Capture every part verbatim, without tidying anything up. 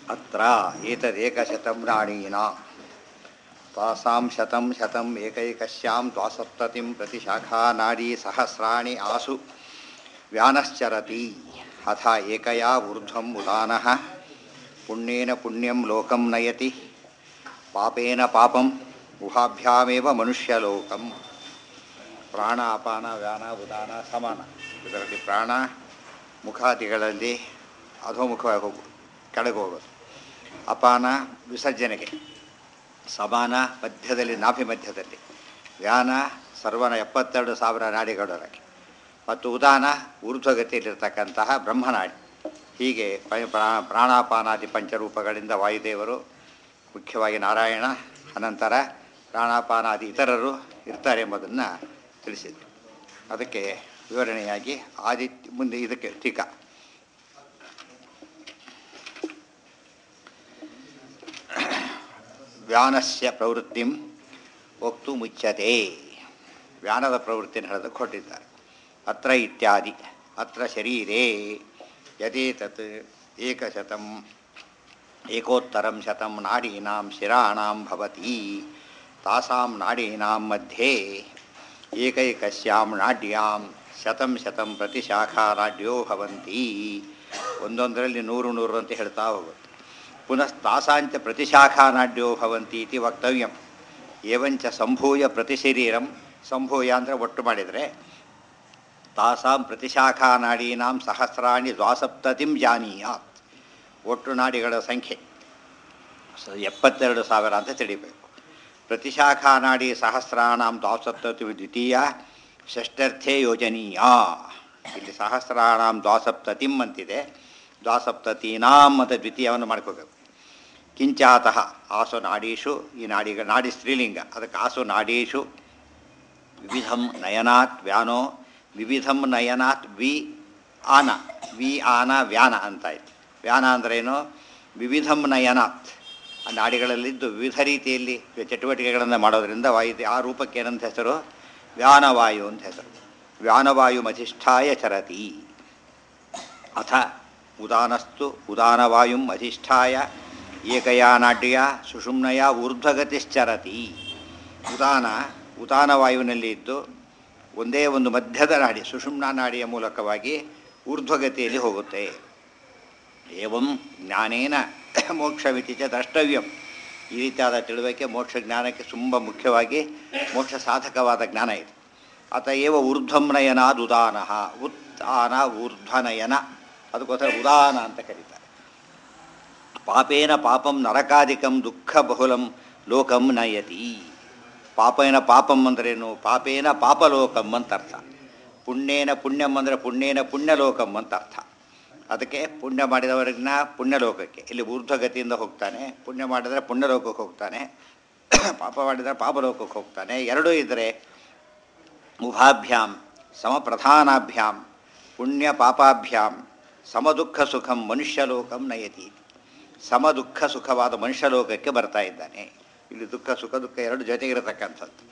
ಅತ್ರ ಏತದೇಕಶತಂ ನಾಡೀನಾಂ ತಾಸಾಂ ಶತಂ ಶತಂ ಏಕೈಕಸ್ಯಾಂ ದ್ವಾಸಪ್ತತಿಂ ಪ್ರತಿಶಾಖಾ ನಾಡೀ ಸಹಸ್ರಾಣಿ ಆಸು ವ್ಯಾನಶ್ಚರತಿ ಅಥ ಏಕಯಾ ಊರ್ಧ್ವಂ ಉದಾನಃ ಪುಣ್ಯೇನ ಪುಣ್ಯಂ ಲೋಕಂ ನಯತಿ ಪಾಪೇನ ಪಾಪಂ ಉಹಾಭ್ಯಾಮೇವ ಮನುಷ್ಯಲೋಕಂ. ಪ್ರಾಣ ಅಪಾನ ವ್ಯಾನ ಉದಾನ ಸಮಾನ. ಇದರಲ್ಲಿ ಪ್ರಾಣ ಮುಖಾದಿಗಳಲ್ಲಿ ಅಧೋಮುಖವಾಗಿ ಹೋಗು ಕೆಳಗೆ ಹೋಗೋದು, ಅಪಾನ ವಿಸರ್ಜನೆಗೆ, ಸಮಾನ ಮಧ್ಯದಲ್ಲಿ ನಾಭಿ ಮಧ್ಯದಲ್ಲಿ, ವ್ಯಾನ ಸರ್ವನ ಎಪ್ಪತ್ತೆರಡು ಸಾವಿರ ನಾಡಿಗಳೊಳಗೆ, ಮತ್ತು ಉದಾನ ಊರ್ಧ್ವಗತಿಯಲ್ಲಿರ್ತಕ್ಕಂತಹ ಬ್ರಹ್ಮನಾಡಿ. ಹೀಗೆ ಪ್ರಾಣಾಪಾನಾದಿ ಪಂಚರೂಪಗಳಿಂದ ವಾಯುದೇವರು, ಮುಖ್ಯವಾಗಿ ನಾರಾಯಣ, ಅನಂತರ ಪ್ರಾಣಾಪಾನಾದಿ ಇತರರು ಇರ್ತಾರೆ ಎಂಬುದನ್ನು ತಿಳಿಸಿದರು. ಅದಕ್ಕೆ ವಿವರಣೆಯಾಗಿ ಆದಿತ್ಯ ಮುಂದೆ ಇದಕ್ಕೆ ಟೀಕಾ. ವ್ಯಾನಸ್ಯ ಪ್ರವೃತ್ತಿಂ ವಕ್ತು ಮುಚ್ಯತೆ. ವ್ಯಾನದ ಪ್ರವೃತ್ತಿಯನ್ನು ಹೇಳೋದಕ್ಕೆ ಹೊರಟಿದ್ದಾರೆ. ಅತ್ರ ಇತ್ಯಾದಿ ಅತ್ರ ಶರೀರೇ ಯದೇತತ್ ಏಕಶತಂ ಏಕೋತ್ತರಂ ಶತಂ ನಾಡೀನಾಂ ಶಿರಾಣಾಂ ಭವತಿ ತಾಸಾಂ ನಾಡೀನಾಂ ಮಧ್ಯೆ ಏಕೈಕಸ್ಯಾಂ ನಾಡ್ಯಾಂ ಶತಂ ಶತಂ ಪ್ರತಿಶಾಖಾ ನಾಡ್ಯೋ ಭವಂತಿ. ಒಂದೊಂದರಲ್ಲಿ ನೂರು ನೂರು ಅಂತ ಹೇಳ್ತಾ ಹೋಗುತ್ತೆ. ಪುನಃ ತಾಸಾಂಚ ಪ್ರತಿಶಾಖಾ ನಾಡ್ಯೋ ಭವಂತಿ ಇತಿ ವಕ್ತವ್ಯಂ. ಏವಂಚ ಸಂಭೂಯ ಪ್ರತಿಶರೀರಂ, ಸಂಭೂಯ ಅಂದರೆ ಒಟ್ಟು ಮಾಡಿದರೆ, ತಾಸಾಂ ಪ್ರತಿಶಾಖಾ ನಾಡೀನಾಂ ಸಹಸ್ರಾಣಿ ದ್ವಾಸಪ್ತತಿಂ ಜಾನೀಯಾತ್. ಒಟ್ಟು ನಾಡಿಗಳ ಸಂಖ್ಯೆ ಸ ಎಪ್ಪತ್ತೆರಡು ಸಾವಿರ ಅಂತ ತಿಳಿಬೇಕು. ಪ್ರತಿಶಾಖಾ ನಾಡಿ ಸಹಸ್ರಾಣಾಂ ದ್ವಾಸಪ್ತತಿ ದ್ವಿತೀಯ ಷಷ್ಠರ್ಥೇ ಯೋಜನೀಯ. ಇಲ್ಲಿ ಸಹಸ್ರಾಣಾಂ ದ್ವಾಸಪ್ತತಿಂ ಅಂತಿದೆ, ದ್ವಾಸಪ್ತತೀನಾಂ ಅಂತ ದ್ವಿತೀಯವನ್ನು ಮಾಡ್ಕೋಬೇಕು. ಕಿಂಚಾತಃ ಆಸು ನಾಡೀಷು, ಈ ನಾಡಿಗ ನಾಡಿ ಸ್ತ್ರೀಲಿಂಗ, ಅದಕ್ಕೆ ಆಸು ನಾಡೀಷು ವಿವಿಧಂ ನಯನಾತ್ ವ್ಯಾನೋ ವಿವಿಧಂ ನಯನಾತ್ ವಿ ಆನ, ವಿ ಆನ ವ್ಯಾನ ಅಂತಾಯಿತು. ವ್ಯಾನ ಅಂದ್ರೇನು? ವಿವಿಧಂ ನಯನಾತ್, ಆ ನಾಡಿಗಳಲ್ಲಿದ್ದು ವಿವಿಧ ರೀತಿಯಲ್ಲಿ ಚಟುವಟಿಕೆಗಳನ್ನು ಮಾಡೋದರಿಂದ ವಾಯು, ಆ ರೂಪಕ್ಕೆ ಏನಂತ ಹೆಸರು? ವ್ಯಾನವಾಯು ಅಂತ ಹೆಸರು. ವ್ಯಾನವಾಯು ಅಧಿಷ್ಠಾಯ ಚರತಿ. ಅಥ ಉದಾನಸ್ತು ಉದಾನವಾಯುಂ ಅಧಿಷ್ಠಾಯ ಏಕಯಾ ನಾಡ್ಯ ಸುಷುಮ್ನಯ ಊರ್ಧ್ವಗತಿಶ್ಚರತಿ. ಉದಾನ ಉದಾನವಾಯುವಿನಲ್ಲಿ ಇದ್ದು ಒಂದೇ ಒಂದು ಮಧ್ಯದ ನಾಡಿ ಸುಷುಮ್ನ ನಾಡಿಯ ಮೂಲಕವಾಗಿ ಊರ್ಧ್ವಗತಿಯಲ್ಲಿ ಹೋಗುತ್ತೆ. ಏವಂ ಜ್ಞಾನೇನ ಮೋಕ್ಷವಿತಿ ಚ ದ್ರಷ್ಟವ್ಯಂ. ಈ ರೀತಿಯಾದ ತಿಳುವಳಿಕೆ ಮೋಕ್ಷ ಜ್ಞಾನಕ್ಕೆ ತುಂಬ ಮುಖ್ಯವಾಗಿ ಮೋಕ್ಷ ಸಾಧಕವಾದ ಜ್ಞಾನ ಇದೆ. ಅತ ಏವ ಊರ್ಧ್ವಂ ನಯನಾದ್ ಉದಾನ. ಉತ್ಥಾನ ಊರ್ಧ್ವನಯನ, ಅದಕ್ಕೋಸ್ಕರ ಉದಾನ ಅಂತ ಕರೀತಾರೆ. ಪಾಪೇನ ಪಾಪಂ ನರಕಾದಿಕಂ ದುಃಖ ಬಹುಲಂ ಲೋಕಂ ನಯತಿ. ಪಾಪೇನ ಪಾಪಂ ಅಂದ್ರೇನು? ಪಾಪೇನ ಪಾಪಲೋಕಂ ಅಂತ ಅರ್ಥ. ಪುಣ್ಯೇನ ಪುಣ್ಯಂ ಅಂದರೆ ಪುಣ್ಯೇನ ಪುಣ್ಯಲೋಕಂ ಅಂತ ಅರ್ಥ. ಅದಕ್ಕೆ ಪುಣ್ಯ ಮಾಡಿದವರಿಗಿನ ಪುಣ್ಯಲೋಕಕ್ಕೆ, ಇಲ್ಲಿ ಊರ್ಧ್ವಗತಿಯಿಂದ ಹೋಗ್ತಾನೆ. ಪುಣ್ಯ ಮಾಡಿದರೆ ಪುಣ್ಯಲೋಕಕ್ಕೆ ಹೋಗ್ತಾನೆ, ಪಾಪ ಮಾಡಿದರೆ ಪಾಪಲೋಕಕ್ಕೆ ಹೋಗ್ತಾನೆ. ಎರಡೂ ಇದ್ದರೆ ಉಭಾಭ್ಯಾಂ ಸಮಪ್ರಧಾನಾಭ್ಯಾಂ ಪುಣ್ಯ ಪಾಪಾಭ್ಯಾಂ ಸಮದುಃಖ ಸುಖಂ ಮನುಷ್ಯಲೋಕಂ ನಯತಿ. ಸಮದುಃಖ ಸುಖವಾದ ಮನುಷ್ಯಲೋಕಕ್ಕೆ ಬರ್ತಾ ಇದ್ದಾನೆ. ಇಲ್ಲಿ ದುಃಖ ಸುಖ ದುಃಖ ಎರಡು ಜೊತೆಗಿರತಕ್ಕಂಥದ್ದು.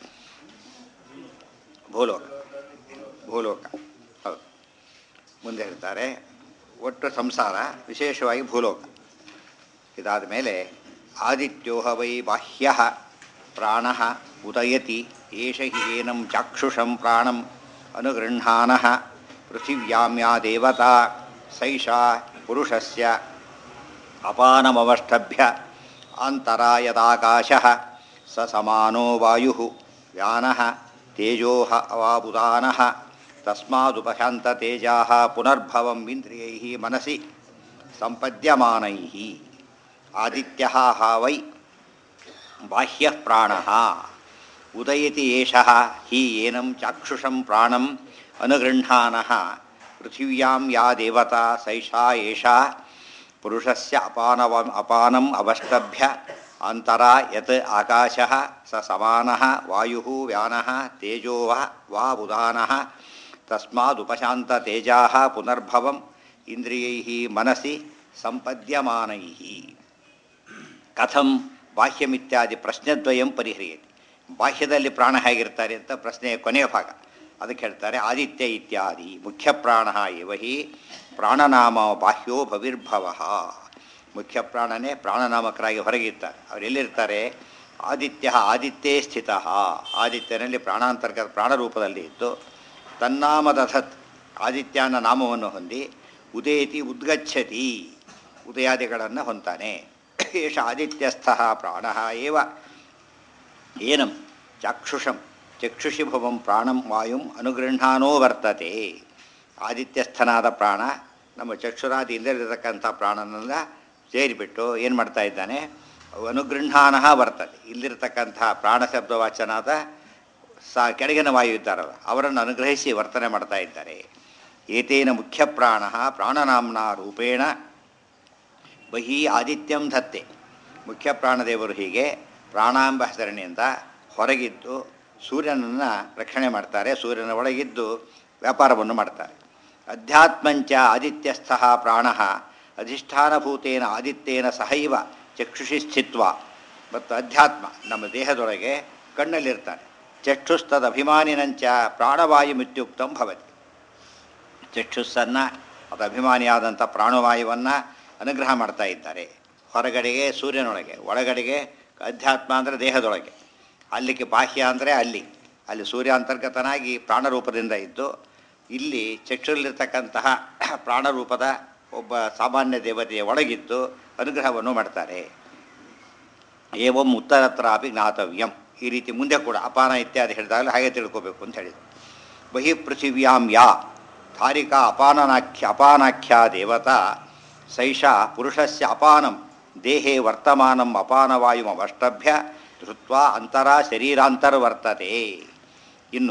ಭೂಲೋಕ ಭೂಲೋಕ ಹೌದು. ಮುಂದೆ ಹೇಳ್ತಾರೆ ಒಟ್ಟು ಸಂಸಾರ, ವಿಶೇಷವಾಗಿ ಭೂಲೋಕ. ಇದಾದ ಮೇಲೆ ಆದಿತ್ಯೋಹ ವೈ ಬಾಹ್ಯ ಪ್ರಾಣ ಉದಯತಿ ಏಷ ಹಿ ಏನಂ ಚಾಕ್ಷುಷಂ ಪ್ರಾಣಂ ಅನುಗೃಹಾನಃ ಪೃಥಿವ್ಯಾಂ ಯಾ ದೇವತಾ ಸೈಷಾ ಪುರುಷಸ್ಯ ಅಪಾನಮವಷ್ಟಭ್ಯ ಅಂತರಾ ಯದಾಕಾಶಃ ಸ ಸಮಾನೋ ವಾಯುಃ ವ್ಯಾನಃ ತೇಜೋಃ ಅವಾಬುದಾನಃ ತಸ್ಮಾದುಪಶಾಂತ ತೇಜಾಃ ಪುನರ್ಭವಂ ಇಂದ್ರಿಯೈಃ ಮನಸಿ ಸಂಪದ್ಯಮಾನೈಃ. ಆದಿತ್ಯಃ ವೈ ಬಾಹ್ಯಃ ಪ್ರಾಣಃ ಉದಯತಿ ಏಷಃ ಹಿ ಏನಂ ಚಾಕ್ಷುಷಂ ಪ್ರಾಣಂ ಅನುಗೃಹಾನಃ ಪೃಥಿವ್ಯಾಂ ಯಾ ದೇವತಾ ಸೈಷಾ ಏಷಾ ಪುರುಷಸ್ಯ ಅಪಾನವ ಅಪಾನಂ ಅವಷ್ಟಭ್ಯ ಅಂತರಾ ಯತ್ ಆಕಾಶಃ ಸ ಸಮಾನಃ ವಾಯುಃ ವ್ಯಾನಃ ತೇಜೋ ವಾ ಉದಾನಃ ತಸ್ಮಾದುಪಶಾಂತ ತೇಜಾಃ ಪುನರ್ಭವಂ ಇಂದ್ರಿಯೈಃ ಮನಸಿ ಸಂಪದ್ಯಮಾನೈಃ. ಕಥಂ ಬಾಹ್ಯಮಿತ್ಯಾದಿ ಪ್ರಶ್ನೆದ್ವಯಂ ಪರಿಹರಿಯತಿ. ಬಾಹ್ಯದಲ್ಲಿ ಪ್ರಾಣ ಹೇಗಿರ್ತಾರೆ ಅಂತ ಪ್ರಶ್ನೆಯ ಕೊನೆಯ ಭಾಗ. ಅದಕ್ಕೆ ಹೇಳ್ತಾರೆ ಆದಿತ್ಯ ಇತ್ಯಾದಿ ಮುಖ್ಯ ಪ್ರಾಣ ಇವ ಹಿ ಪ್ರಾಣನಾಮ ಬಾಹ್ಯೋ ಭವಿರ್ಭವ. ಮುಖ್ಯ ಪ್ರಾಣನೇ ಪ್ರಾಣನಾಮಕರಾಗಿ ಹೊರಗಿರ್ತಾರೆ. ಅವ್ರು ಎಲ್ಲಿರ್ತಾರೆ? ಆದಿತ್ಯ ಆದಿತ್ಯೇ ಸ್ಥಿತ, ಆದಿತ್ಯನಲ್ಲಿ ಪ್ರಾಣಾಂತರ್ಗತ ಪ್ರಾಣರೂಪದಲ್ಲಿ ಇದ್ದು ತನ್ನಾಮದಧತ್ ಆದಿತ್ಯನ ನಾಮವನ್ನು ಹೊಂದಿ ಉದೇತಿ ಉದ್ಗಚ್ಚತಿ ಉದಯಾದಿಗಳನ್ನು ಹೊಂತಾನೆ. ಏಷ ಆದಿತ್ಯಸ್ಥ ಪ್ರಾಣ ಏವ ಏನಂ ಚಾಕ್ಷುಷಂ ಚಕ್ಷುಷಿ ಭವಂ ಪ್ರಾಣಂ ವಾಯುಂ ಅನುಗೃಹಾನೋ ವರ್ತತೆ. ಆದಿತ್ಯಸ್ಥನಾದ ಪ್ರಾಣ ನಮ್ಮ ಚಕ್ಷುರಾದಿ ಇಲ್ಲದಿರತಕ್ಕಂಥ ಪ್ರಾಣನೆಲ್ಲ ಸೇರಿಬಿಟ್ಟು ಏನು ಮಾಡ್ತಾ ಇದ್ದಾನೆ? ಅನುಗೃಹಾನ ವರ್ತತೆ. ಇಲ್ಲಿರತಕ್ಕಂಥ ಪ್ರಾಣ ಶಬ್ದವಾಚನಾದ ಸಾ ಕೆಳಗಿನ ವಾಯು ಇದ್ದಾರಲ್ಲ ಅವರನ್ನು ಅನುಗ್ರಹಿಸಿ ವರ್ತನೆ ಮಾಡ್ತಾ ಇದ್ದಾರೆ. ಏತೇನ ಮುಖ್ಯ ಪ್ರಾಣ ಪ್ರಾಣನಾಮ್ನ ರೂಪೇಣ ಬಹಿ ಆದಿತ್ಯಂ ಧತ್ತೆ. ಮುಖ್ಯ ಪ್ರಾಣದೇವರು ಹೀಗೆ ಪ್ರಾಣಾಂಬ ಹೆಸರಿನಿಂದ ಹೊರಗಿದ್ದು ಸೂರ್ಯನನ್ನು ರಕ್ಷಣೆ ಮಾಡ್ತಾರೆ, ಸೂರ್ಯನ ಒಳಗಿದ್ದು ವ್ಯಾಪಾರವನ್ನು ಮಾಡ್ತಾರೆ. ಅಧ್ಯಾತ್ಮಂಚ ಆದಿತ್ಯಸ್ಥ ಪ್ರಾಣ ಅಧಿಷ್ಠಾನಭೂತೇನ ಆದಿತ್ಯೇನ ಸಹೈವ ಚಕ್ಷುಷಿ ಸ್ಥಿತ್ವ. ಮತ್ತು ಅಧ್ಯಾತ್ಮ ನಮ್ಮ ದೇಹದೊಳಗೆ ಕಣ್ಣಲ್ಲಿರ್ತಾನೆ. ಚಕ್ಷುಸ್ತದ ಅಭಿಮಾನಿನಂಚ ಪ್ರಾಣವಾಯುಮಿತ್ಯುಕ್ತಂ ಭವತಿ. ಚಕ್ಷುಸ್ಸನ್ನು ಅದು ಅಭಿಮಾನಿಯಾದಂಥ ಪ್ರಾಣವಾಯುವನ್ನು ಅನುಗ್ರಹ ಮಾಡ್ತಾ ಇದ್ದಾರೆ. ಹೊರಗಡೆಗೆ ಸೂರ್ಯನೊಳಗೆ, ಒಳಗಡೆಗೆ ಅಧ್ಯಾತ್ಮ ಅಂದರೆ ದೇಹದೊಳಗೆ, ಅಲ್ಲಿಗೆ ಬಾಹ್ಯ ಅಂದರೆ ಅಲ್ಲಿ ಅಲ್ಲಿ ಸೂರ್ಯಾಂತರ್ಗತನಾಗಿ ಪ್ರಾಣರೂಪದಿಂದ ಇದ್ದು ಇಲ್ಲಿ ಚಕ್ಷುರಲ್ಲಿರ್ತಕ್ಕಂತಹ ಪ್ರಾಣರೂಪದ ಒಬ್ಬ ಸಾಮಾನ್ಯ ದೇವತೆಯ ಒಳಗಿದ್ದು ಅನುಗ್ರಹವನ್ನು ಮಾಡ್ತಾರೆ. ಏವಂ ಉತ್ತರತ್ರಾಪಿ ಜ್ಞಾತವ್ಯಂ. ಈ ರೀತಿ ಮುಂದೆ ಕೂಡ ಅಪಾನ ಇತ್ಯಾದಿ ಹೇಳಿದಾಗಲೂ ಹಾಗೆ ತಿಳ್ಕೋಬೇಕು ಅಂತ ಹೇಳಿದರು. ಬಹಿ ಪೃಥಿವ್ಯಾಂ ಯಾ ಧಾರಿಕಾ ಅಪಾನನಾಖ್ಯ ಅಪಾನಾಖ್ಯ ದೇವತಾ ಸೈಷಾ ಪುರುಷಸ್ಯ ಅಪಾನಂ ದೇಹೇ ವರ್ತಮಾನಂ ಅಪಾನವಾಯುಮವಷ್ಟಭ್ಯ ಧೃತ್ವಾ ಅಂತರ ಶರೀರಾಂತರ್ವರ್ತತೆ. ಇನ್ನು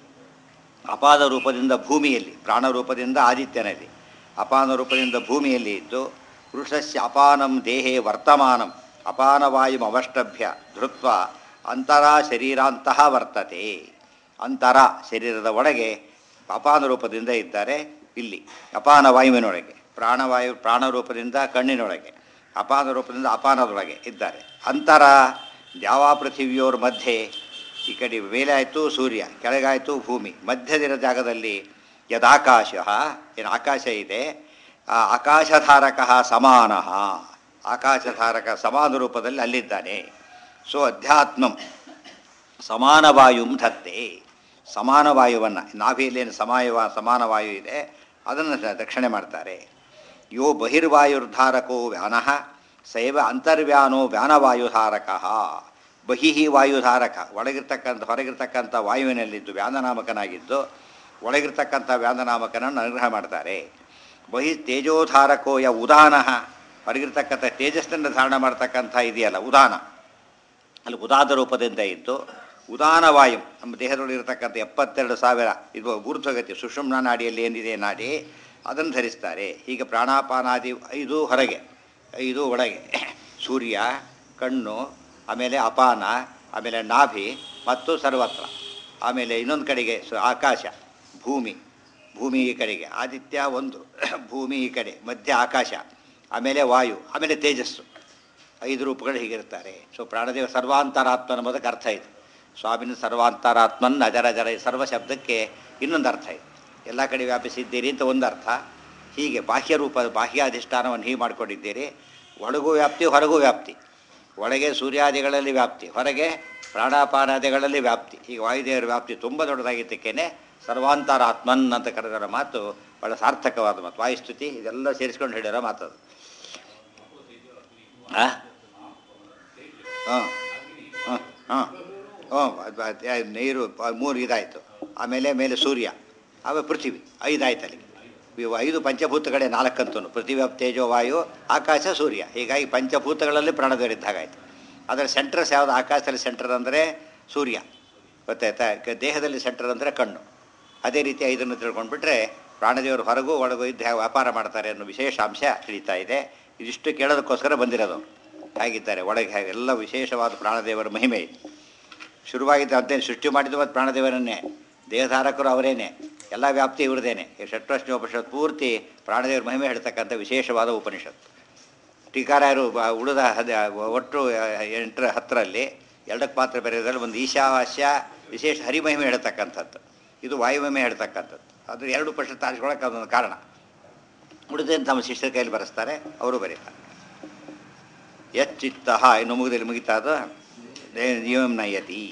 ಅಪಾದ ರೂಪದಿಂದ ಭೂಮಿಯಲ್ಲಿ, ಪ್ರಾಣರೂಪದಿಂದ ಆದಿತ್ಯನಲ್ಲಿ, ಅಪಾನ ರೂಪದಿಂದ ಭೂಮಿಯಲ್ಲಿ ಇದ್ದು ಪುರುಷಸ್ಯ ಅಪಾನಂ ದೇಹೇ ವರ್ತಮಾನಂ ಅಪಾನವಾಯುಮ ಅವಷ್ಟಭ್ಯ ಧೃತ್ವ ಅಂತರ ಶರೀರಾಂತಹ ವರ್ತತೆ. ಅಂತರ ಶರೀರದ ಒಳಗೆ ಅಪಾನ ರೂಪದಿಂದ ಇದ್ದಾರೆ. ಇಲ್ಲಿ ಅಪಾನ ವಾಯುವಿನೊಳಗೆ ಪ್ರಾಣವಾಯು ಪ್ರಾಣರೂಪದಿಂದ ಕಣ್ಣಿನೊಳಗೆ, ಅಪಾನ ರೂಪದಿಂದ ಅಪಾನದೊಳಗೆ ಇದ್ದಾರೆ. ಅಂತರ ದ್ಯಾವಾ ಪೃಥಿವಿಯೋರ್ ಮಧ್ಯೆ, ಈ ಕಡೆ ಮೇಲೆ ಆಯಿತು ಸೂರ್ಯ, ಕೆಳಗಾಯಿತು ಭೂಮಿ, ಮಧ್ಯದಿರೋ ಜಾಗದಲ್ಲಿ ಯದಾಕಾಶ, ಏನು ಆಕಾಶ ಇದೆ, ಆ ಆಕಾಶಧಾರಕ ಸಮಾನ, ಆಕಾಶಧಾರಕ ಸಮಾನ ರೂಪದಲ್ಲಿ ಅಲ್ಲಿದ್ದಾನೆ. ಸೊ ಅಧ್ಯಾತ್ಮಂ ಸಮಾನವಾಯುಂ ಧತ್ತೆ. ಸಮಾನವಾಯುವನ್ನು ನಾಭಿಯಲ್ಲೇನು ಸಮಾಯವ ಸಮಾನವಾಯು ಇದೆ ಅದನ್ನು ರಕ್ಷಣೆ ಮಾಡ್ತಾರೆ. ಯೋ ಬಹಿರ್ವಾಯುರ್ಧಾರಕೋ ವ್ಯಾನಃ ಸೈವ ಅಂತರ್ವ್ಯಾನೋ ವ್ಯಾನವಾಯುಧಾರಕ. ಬಹಿಃ ವಾಯುಧಾರಕ, ಒಳಗಿರ್ತಕ್ಕಂಥ ಹೊರಗಿರ್ತಕ್ಕಂಥ ವಾಯುವಿನಲ್ಲಿದ್ದು ವ್ಯಾನನಾಮಕನಾಗಿದ್ದು ಒಳಗಿರ್ತಕ್ಕಂಥ ವ್ಯಾನನಾಮಕನನ್ನು ಅನುಗ್ರಹ ಮಾಡ್ತಾರೆ. ಬಹಿ ತೇಜೋಧಾರಕೋ ಯ ಉದಾನಃ, ಹೊರಗಿರ್ತಕ್ಕಂಥ ತೇಜಸ್ಸನ್ನು ಧಾರಣ ಮಾಡ್ತಕ್ಕಂಥ ಇದೆಯಲ್ಲ ಉದಾನ, ಅಲ್ಲಿ ಉದಾದ ರೂಪದಿಂದ ಇದ್ದು ಉದಾನ ವಾಯು ನಮ್ಮ ದೇಹದೊಳಗಿರ್ತಕ್ಕಂಥ ಎಪ್ಪತ್ತೆರಡು ಸಾವಿರ ಇದು ಊರ್ಧ್ವಗತಿ ಸುಷುಮ್ನ ನಾಡಿಯಲ್ಲಿ ಏನಿದೆ ನಾಡಿ ಅದನ್ನು ಧರಿಸ್ತಾರೆ. ಹೀಗೆ ಪ್ರಾಣಾಪಾನಾದಿ ಐದು ಹೊರಗೆ, ಐದು ಒಳಗೆ, ಸೂರ್ಯ, ಕಣ್ಣು, ಆಮೇಲೆ ಅಪಾನ, ಆಮೇಲೆ ನಾಭಿ ಮತ್ತು ಸರ್ವತ್ರ, ಆಮೇಲೆ ಇನ್ನೊಂದು ಕಡೆಗೆ ಆಕಾಶ, ಭೂಮಿ, ಭೂಮಿ ಈ ಕಡೆಗೆ ಆದಿತ್ಯ ಒಂದು, ಭೂಮಿ ಈ ಕಡೆ ಮಧ್ಯ ಆಕಾಶ, ಆಮೇಲೆ ವಾಯು, ಆಮೇಲೆ ತೇಜಸ್ಸು, ಐದು ರೂಪಗಳು ಹೀಗಿರ್ತಾರೆ. ಸೊ ಪ್ರಾಣದೇವ ಸರ್ವಾಂತರಾತ್ಮನ ಎಂಬುದಕ್ಕೆ ಅರ್ಥ ಇದೆ. ಸ್ವಾಮಿನ ಸರ್ವಾಂತರಾತ್ಮನ್ ಅಜರ ಜರ ಸರ್ವ ಶಬ್ದಕ್ಕೆ ಇನ್ನೊಂದು ಅರ್ಥ ಇದೆ. ಎಲ್ಲ ಕಡೆ ವ್ಯಾಪಿಸಿದ್ದೀರಿ ಅಂತ ಒಂದು ಅರ್ಥ. ಹೀಗೆ ಬಾಹ್ಯ ರೂಪ ಬಾಹ್ಯ ಅಧಿಷ್ಠಾನವನ್ನು ಹೀಗೆ ಮಾಡಿಕೊಂಡಿದ್ದೀರಿ. ಒಳಗೂ ವ್ಯಾಪ್ತಿ ಹೊರಗೂ ವ್ಯಾಪ್ತಿ, ಒಳಗೆ ಸೂರ್ಯಾದಿಗಳಲ್ಲಿ ವ್ಯಾಪ್ತಿ, ಹೊರಗೆ ಪ್ರಾಣಾಪಾನಾದಿಗಳಲ್ಲಿ ವ್ಯಾಪ್ತಿ. ಹೀಗೆ ವಾಯುದೇವರ ವ್ಯಾಪ್ತಿ ತುಂಬ ದೊಡ್ಡದಾಗಿದ್ದಕ್ಕೇನೆ ಸರ್ವಾಂತರಾತ್ಮನ್ ಅಂತ ಕರೆದರ ಮಾತು ಭಾಳ ಸಾರ್ಥಕವಾದ ಮಾತು. ವಾಯುಸ್ತುತಿ ಇದೆಲ್ಲ ಸೇರಿಸ್ಕೊಂಡು ಹೇಳಿರೋ ಮಾತದು. ಹಾಂ ಹಾಂ ಹಾಂ ಹಾಂ ಹ್ಞೂ ನೀರು ಮೂರು ಇದಾಯಿತು, ಆಮೇಲೆ ಮೇಲೆ ಸೂರ್ಯ, ಆಮೇಲೆ ಪೃಥ್ವಿ, ಐದಾಯ್ತು. ಅಲ್ಲಿಗೆ ಇವು ಐದು ಪಂಚಭೂತಗಳೇ ನಾಲ್ಕಂತೂ ಪೃಥ್ವಿ, ತೇಜೋ, ವಾಯು, ಆಕಾಶ, ಸೂರ್ಯ. ಹೀಗಾಗಿ ಪಂಚಭೂತಗಳಲ್ಲಿ ಪ್ರಾಣದೇವರಿದ್ದಾಗಾಯ್ತು. ಅದರ ಸೆಂಟ್ರಸ್ ಯಾವುದು? ಆಕಾಶದಲ್ಲಿ ಸೆಂಟರ್ ಅಂದರೆ ಸೂರ್ಯ, ಗೊತ್ತಾಯ್ತಾ? ದೇಹದಲ್ಲಿ ಸೆಂಟರ್ ಅಂದರೆ ಕಣ್ಣು. ಅದೇ ರೀತಿ ಐದನ್ನು ತಿಳ್ಕೊಂಡ್ಬಿಟ್ರೆ ಪ್ರಾಣದೇವರು ಹೊರಗೂ ಒಳಗೂ ಇದ್ದು ಹೇಗೆ ವ್ಯಾಪಾರ ಮಾಡ್ತಾರೆ ಅನ್ನೋ ವಿಶೇಷ ಅಂಶ ತಿಳಿತಾ ಇದೆ. ಇದಿಷ್ಟು ಕೇಳೋದಕ್ಕೋಸ್ಕರ ಬಂದಿರೋದು. ಹೇಗಿದ್ದಾರೆ ಒಳಗೆ ಹೇಗೆ ಎಲ್ಲ ವಿಶೇಷವಾದ ಪ್ರಾಣದೇವರ ಮಹಿಮೆ ಇದೆ. ಶುರುವಾಗಿದ್ದ ಅಂತೇನು ಸೃಷ್ಟಿ ಮಾಡಿದ್ದು ಮತ್ತು ಪ್ರಾಣದೇವರನ್ನೇ, ದೇಹಧಾರಕರು ಅವರೇನೆ, ಎಲ್ಲ ವ್ಯಾಪ್ತಿ ಇವ್ರದೇನೆ. ಷಟ್ವರ್ಷ ಉಪನಿಷತ್ ಪೂರ್ತಿ ಪ್ರಾಣದೇವರ ಮಹಿಮೆ ಹೇಳ್ತಕ್ಕಂಥ ವಿಶೇಷವಾದ ಉಪನಿಷತ್ತು. ಟೀಕಾರಾಯರು ಉಳಿದ ಹದ ಒಟ್ಟು ಎಂಟರ ಹತ್ತರಲ್ಲಿ ಎರಡಕ್ಕೆ ಪಾತ್ರ ಬರೆಯೋದ್ರಲ್ಲಿ ಒಂದು ಈಶಾವಾಸ್ಯ ವಿಶೇಷ ಹರಿಮಹಿಮೆ ಹೇಳ್ತಕ್ಕಂಥದ್ದು, ಇದು ವಾಯುಮಹಿಮೆ ಹೇಳ್ತಕ್ಕಂಥದ್ದು. ಅದು ಎರಡು ಉಪನಿಷತ್ತು ಆರಿಸ್ಕೊಳ್ಳೋಕೆ ಅದೊಂದು ಕಾರಣ. ಉಳಿದೇನು ತಮ್ಮ ಶಿಷ್ಯರ ಕೈಯಲ್ಲಿ ಬರೆಸ್ತಾರೆ, ಅವರು ಬರೀತಾರೆ. ಯಚ್ಚಿತ್ತ ಇನ್ನು ಮುಗಿದಲ್ಲಿ ಮುಗಿತಾ ಅದು ಜೀವಂ ನಯತಿ.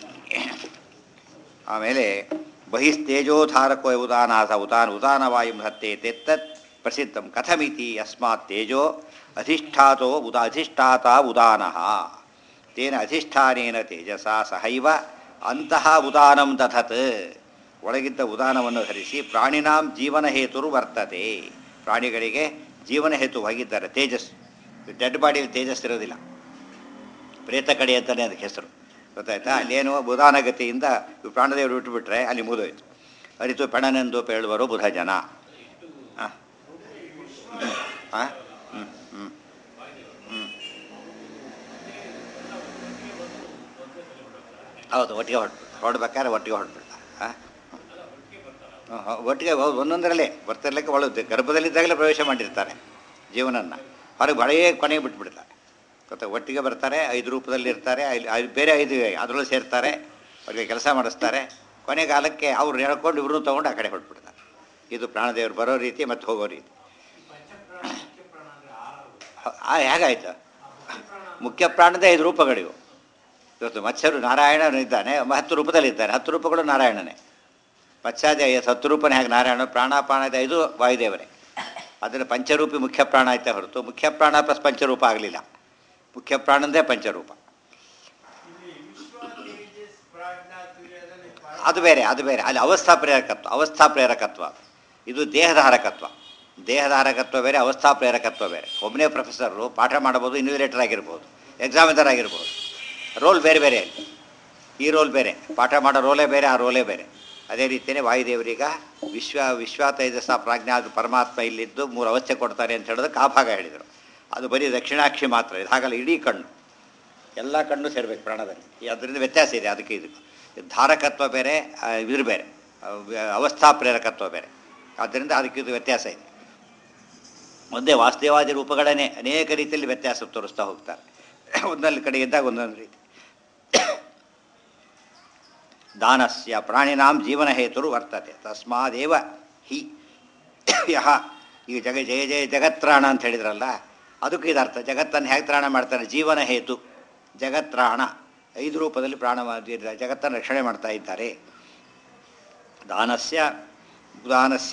ಆಮೇಲೆ ಬಹಿಸ್ತೇಜೋಧಾರಕೋ ಉದಾನಾಥ ಉದಾನ ಉದಾನವಾಯು ಹತ್ತೆ ತೆತ್ತತ್ ಪ್ರಸಿದ್ಧಂ ಕಥಮಿತಿ ಯಸ್ಮಾತ್ ತೇಜೋ ಅಧಿಷ್ಠಾತೋ ಉದಾ ಅಧಿಷ್ಠಾತ ಉದಾನಃ ತೇನ ಅಧಿಷ್ಠಾನೇನ ತೇಜಸ ಸಹೈವ ಅಂತಹ ಉದಾನಂ ದಧತ್ ಒಳಗಿದ್ದ ಉದಾನವನ್ನು ಧರಿಸಿ ಪ್ರಾಣಿನಾಂ ಜೀವನ ಹೇತುರು ವರ್ತತೆ ಪ್ರಾಣಿಗಳಿಗೆ ಜೀವನ ಹೇತುವಾಗಿದ್ದಾರೆ ತೇಜಸ್. ಡೆಡ್ ಬಾಡಿಯಲ್ಲಿ ತೇಜಸ್ ಇರೋದಿಲ್ಲ, ಪ್ರೇತ ಕಡೆ ಅಂತಲೇ ಅದಕ್ಕೆ ಹೆಸರು ಗೊತ್ತಾಯ್ತಾ. ಅಲ್ಲೇನು ಬುಧಾನಗತಿಯಿಂದ ಪ್ರಾಣದೇವರು ಬಿಟ್ಟುಬಿಟ್ರೆ ಅಲ್ಲಿ ಮುಗಿದೋಯ್ತು. ಅರಿತು ಪೆಣನೆಂದು ಪೇಳುವರು ಬುಧ ಜನ. ಹಾಂ ಹಾಂ ಹ್ಞೂ ಹ್ಞೂ ಹ್ಞೂ ಹೌದು, ಒಟ್ಟಿಗೆ ಹೊರಟು ಹೊರಡ್ಬೇಕಾದ್ರೆ ಒಟ್ಟಿಗೆ ಹೊರಟ್ಬಿಡ್ತ. ಹಾಂ ಒಟ್ಟಿಗೆ ಒಂದೊಂದರಲ್ಲೇ ಬರ್ತಿರ್ಲಿಕ್ಕೆ ಒಳ್ಳೆ ಗರ್ಭದಲ್ಲಿದ್ದಾಗಲೇ ಪ್ರವೇಶ ಮಾಡಿರ್ತಾರೆ ಜೀವನನ್ನು, ಹೊರಗೆ ಬಳೆಯೇ ಕೊನೆಗೆ ಬಿಟ್ಬಿಡ್ತಾರೆ ಗೊತ್ತಾ. ಒಟ್ಟಿಗೆ ಬರ್ತಾರೆ, ಐದು ರೂಪದಲ್ಲಿ ಇರ್ತಾರೆ, ಐದು ಬೇರೆ ಐದು ಅದರಲ್ಲೂ ಸೇರ್ತಾರೆ, ಅವರಿಗೆ ಕೆಲಸ ಮಾಡಿಸ್ತಾರೆ. ಕೊನೆಗಾಲಕ್ಕೆ ಅವ್ರು ಹೇಳ್ಕೊಂಡು ಇವ್ರನ್ನೂ ತೊಗೊಂಡು ಆ ಕಡೆ ಹೊರಟ್ಬಿಡ್ತಾರೆ. ಇದು ಪ್ರಾಣದೇವರು ಬರೋ ರೀತಿ ಮತ್ತು ಹೋಗೋ ರೀತಿ. ಹೇಗಾಯ್ತು? ಮುಖ್ಯ ಪ್ರಾಣದ ಐದು ರೂಪಗಳಿವು. ಇವತ್ತು ಮತ್ಸ್ಯರು ನಾರಾಯಣನು ಇದ್ದಾನೆ, ಹತ್ತು ರೂಪದಲ್ಲಿದ್ದಾನೆ, ಹತ್ತು ರೂಪಗಳು ನಾರಾಯಣನೇ. ಮತ್ಸ್ಯಾದಿ ಹತ್ತು ರೂಪನೇ ಹೇಗೆ ನಾರಾಯಣ, ಪ್ರಾಣಾಪಾನದ ಐದು ವಾಯುದೇವರೇ. ಅದನ್ನು ಪಂಚರೂಪಿ ಮುಖ್ಯ ಪ್ರಾಣ ಆಯ್ತಾ ಹೊರತು ಮುಖ್ಯ ಪ್ರಾಣ ಪ್ಲಸ್ ಪಂಚರೂಪ ಆಗಲಿಲ್ಲ. ಮುಖ್ಯ ಪ್ರಾಣಂದೇ ಪಂಚರೂಪ. ಅದು ಬೇರೆ ಅದು ಬೇರೆ ಅಲ್ಲಿ ಅವಸ್ಥಾ ಪ್ರೇರಕತ್ವ ಅವಸ್ಥಾ ಪ್ರೇರಕತ್ವ ಇದು ದೇಹಧಾರಕತ್ವ. ದೇಹಧಾರಕತ್ವ ಬೇರೆ, ಅವಸ್ಥಾ ಪ್ರೇರಕತ್ವ ಬೇರೆ. ಒಬ್ಬನೇ ಪ್ರೊಫೆಸರು ಪಾಠ ಮಾಡ್ಬೋದು, ಇನ್ವಿಲೇಟರ್ ಆಗಿರ್ಬೋದು, ಎಕ್ಸಾಮಿನರ್ ಆಗಿರ್ಬೋದು. ರೋಲ್ ಬೇರೆ ಬೇರೆ ಅಲ್ಲಿ. ಈ ರೋಲ್ ಬೇರೆ, ಪಾಠ ಮಾಡೋ ರೋಲೇ ಬೇರೆ, ಆ ರೋಲೇ ಬೇರೆ. ಅದೇ ರೀತಿಯೇ ವಾಯುದೇವರೀಗ ವಿಶ್ವ ವಿಶ್ವ ತೇಜಸ ಪ್ರಾಜ್ಞಾ ಪರಮಾತ್ಮ ಇಲ್ಲಿದ್ದು ಮೂರು ಅವಸ್ಥೆ ಕೊಡ್ತಾರೆ ಅಂತ ಹೇಳಿದಕ್ಕೆ ಆ ಭಾಗ ಹೇಳಿದರು. ಅದು ಬರೀ ದಕ್ಷಿಣಾಕ್ಷಿ ಮಾತ್ರ, ಇದು ಹಾಗಲ್ಲ, ಇಡೀ ಕಣ್ಣು ಎಲ್ಲ ಕಣ್ಣು ಸೇರಬೇಕು ಪ್ರಾಣದಲ್ಲಿ. ಅದರಿಂದ ವ್ಯತ್ಯಾಸ ಇದೆ ಅದಕ್ಕೆ ಇದಕ್ಕೆ. ಧಾರಕತ್ವ ಬೇರೆ, ಇದ್ರ ಬೇರೆ, ಅವಸ್ಥಾ ಪ್ರೇರಕತ್ವ ಬೇರೆ. ಆದ್ದರಿಂದ ಅದಕ್ಕೆ ಇದು ವ್ಯತ್ಯಾಸ ಇದೆ. ಒಂದೇ ವಾಸುದೇವಾದಿ ರೂಪಗಳನ್ನೇ ಅನೇಕ ರೀತಿಯಲ್ಲಿ ವ್ಯತ್ಯಾಸ ತೋರಿಸ್ತಾ ಹೋಗ್ತಾರೆ. ಒಂದೊಂದು ಕಡೆ ಇದ್ದಾಗ ಒಂದೊಂದು ರೀತಿ. ದಾನಸ್ಯ ಪ್ರಾಣಿನಾಂ ಜೀವನ ಹೇತುರು ವರ್ತತೆ ತಸ್ಮಾದೇವ ಹಿ ಯಹ. ಈಗ ಜಗ ಜಯ ಜಯ ಜಗತ್ರಾಣ ಅಂತ ಹೇಳಿದ್ರಲ್ಲ, ಅದಕ್ಕೂ ಇದರ್ಥ. ಜಗತ್ತನ್ನು ಹೇಗೆ ತ್ರಾಣ ಮಾಡ್ತಾನೆ? ಜೀವನ ಹೇತು ಜಗತ್ರಾಣ. ಐದು ರೂಪದಲ್ಲಿ ಪ್ರಾಣ ಜಗತ್ತನ್ನು ರಕ್ಷಣೆ ಮಾಡ್ತಾ ಇದ್ದಾರೆ. ದಾನಸ್ಯ ದಾನಸ್ಯ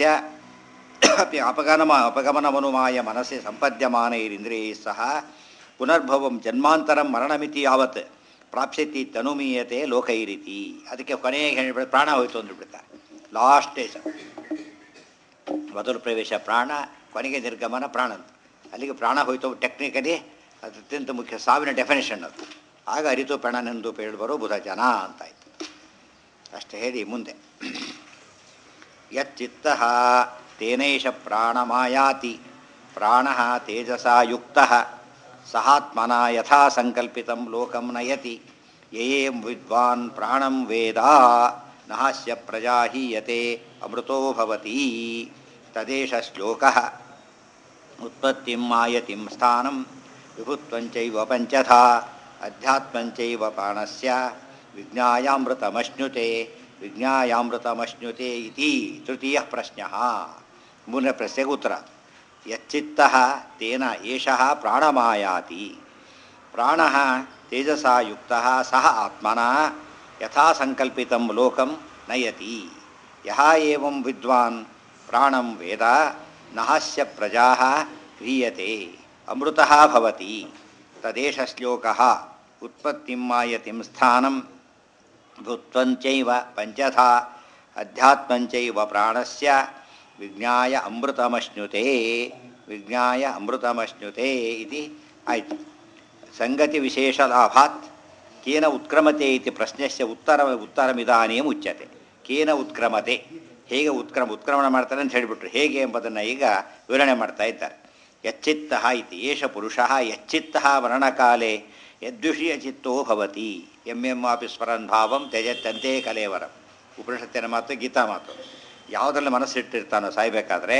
ಅಪಗಮನ ಅಪಗಮನಮನುಮಾಯ ಮನಸ್ಸೆ ಸಂಪದ್ಯಮಾನೈರಿಂದ್ರಿಯೈ ಸಹ ಪುನರ್ಭವಂ ಜನ್ಮಾಂತರಂ ಮರಣಮಿತಿ ಯಾವತ್ ಪ್ರಾಪ್ಸ್ಯತಿ ತನುಮೀಯತೆ ಲೋಕೈರಿತಿ. ಅದಕ್ಕೆ ಕೊನೆಗೆ ಹೇಳಿಬಿಡ ಪ್ರಾಣ ಹೋಯ್ತು ಅಂದ್ಬಿಡ್ತಾರೆ. ಲಾಸ್ಟ್ ಸ್ಟೇಜ್ ಮೊದಲು ಪ್ರವೇಶ ಪ್ರಾಣ, ಕೊನೆಗೆ ನಿರ್ಗಮನ ಪ್ರಾಣ ಅಂತ. ಅಲ್ಲಿಗೆ ಪ್ರಾಣ ಹೋಯ್ತು ಟೆಕ್ನಿಕಲಿ ಅದು ಅತ್ಯಂತ ಮುಖ್ಯ, ಸಾವಿನ ಡೆಫಿನೇಷನ್ ಅದು. ಆಗ ಅರಿತು ಪೆಣನೆಂದು ಪೇಳುವರು ಬುಧ ಜನ ಅಂತಾಯಿತು. ಅಷ್ಟೇ ಹೇಳಿ ಮುಂದೆ ಯಚ್ಚಿತ್ತ ತೇನೈಷ ಪ್ರಾಣಮಾಯಾತಿ ಪ್ರಾಣ ತೇಜಸಾ ಯುಕ್ತ ಸಹಾತ್ಮನ ಯಥಾ ಸಂಕಲ್ಪಿತಂ ಲೋಕಂ ನಯತಿ ಯಯೇಂ ವಿದ್ವಾನ್ ಪ್ರಾಣಂ ವೇದ ನಹಾಸ್ಯ ಪ್ರಜಾ ಹೀಯತೆ ಅಮೃತೋ ಭವತಿ ತದೇಶ ಶ್ಲೋಕಃ ಉತ್ಪತ್ತಿಂ ಮಾಯತಿಂ ಸ್ಥಾನಂ ವಿಭುತ್ವಂಚೈವ ಪಂಚಧಾ ಅಧ್ಯಾತ್ಮಂಚೈವ ಪ್ರಾಣಸ್ಯ ವಿಜ್ಞಾಯಾಮೃತಮಶ್ನುತೆ ವಿಜ್ಞಾಯಾಮೃತಮಶ್ನುತೆ ಇತಿ ತೃತೀಯ ಪ್ರಶ್ನಃ. ಮೂರನೇ ಪ್ರಶ್ನೆಗೆ ಉತ್ತರ. ಯಚ್ಚಿತ್ತಃ ತೇನ ಏಷಃ ಪ್ರಾಣಮಾಯಾತಿ ಪ್ರಾಣಃ ತೇಜಸಾ ಯುಕ್ತಃ ಸಹ ಆತ್ಮನಃ ಯಥಾ ಸಂಕಲ್ಪಿತಂ ಲೋಕಂ ನಯತಿ ಯಹ ಏವಂ ವಿದ್ವಾನ್ ಪ್ರಾಣಂ ವೇದ ನಹಾಸ್ಯ ಪ್ರಜಾಃ ಕ್ರಿಯತೆ ಅಮೃತಃ ಭವತಿ ತದೇಷ ಶ್ಲೋಕಃ ಉತ್ಪತ್ತಿಂ ಮಾಯತಿಂ ಸ್ಥಾನಂ ಭೂತ್ವಂಚೈವ ಪಂಚಧಾ ಅಧ್ಯಾತ್ಮಂಚೈವ ಪ್ರಾಣಸ್ಯ ವಿಜ್ಞಾಯ ಅಮೃತಮಶ್ನುತೆ ವಿಜ್ಞಾಯ ಅಮೃತಮಶ್ನುತೆ ಇತಿ ಆಯಿತು. ಸಂಗತಿ ವಿಶೇಷ ಲಾಭಾತ್ ಕೇನ ಉತ್ಕ್ರಮತೆ ಇತಿ ಪ್ರಶ್ನೆಸ್ಯ ಉತ್ತರ ಉತ್ತರಮಿದಾನೇಂ ಉಚ್ಯತೆ. ಕೇನ ಉತ್ಕ್ರಮತೆ, ಹೇಗೆ ಉತ್ಕ್ರಮ ಉತ್ಕ್ರಮಣ ಮಾಡ್ತಾರೆ ಅಂತ ಹೇಳಿಬಿಟ್ರು. ಹೇಗೆ ಎಂಬುದನ್ನು ಈಗ ವಿವರಣೆ ಮಾಡ್ತಾ ಇದ್ದಾರೆ. ಯಚ್ಚಿತ್ತಃ ಇತಿ ಏಷ ಪುರುಷಃ ಯಚ್ಚಿತ್ತಃ ಮರಣಕಾಲೇ ಯದ್ವಿಷಯ ಚಿತ್ತೋ ಭವತಿ ಎಂ ಎಂ ಆಪಿ ಸ್ಮರನ್ ಭಾವಂ ತ್ಯಜತ್ತಂತೆ ಕಲೇವರಂ. ಉಪನಿಷತ್ತಿನ ಮಾತು, ಗೀತಾ ಮಾತು. ಯಾವುದರಲ್ಲಿ ಮನಸ್ಸಿಟ್ಟಿರ್ತಾನೋ ಸಾಯಬೇಕಾದ್ರೆ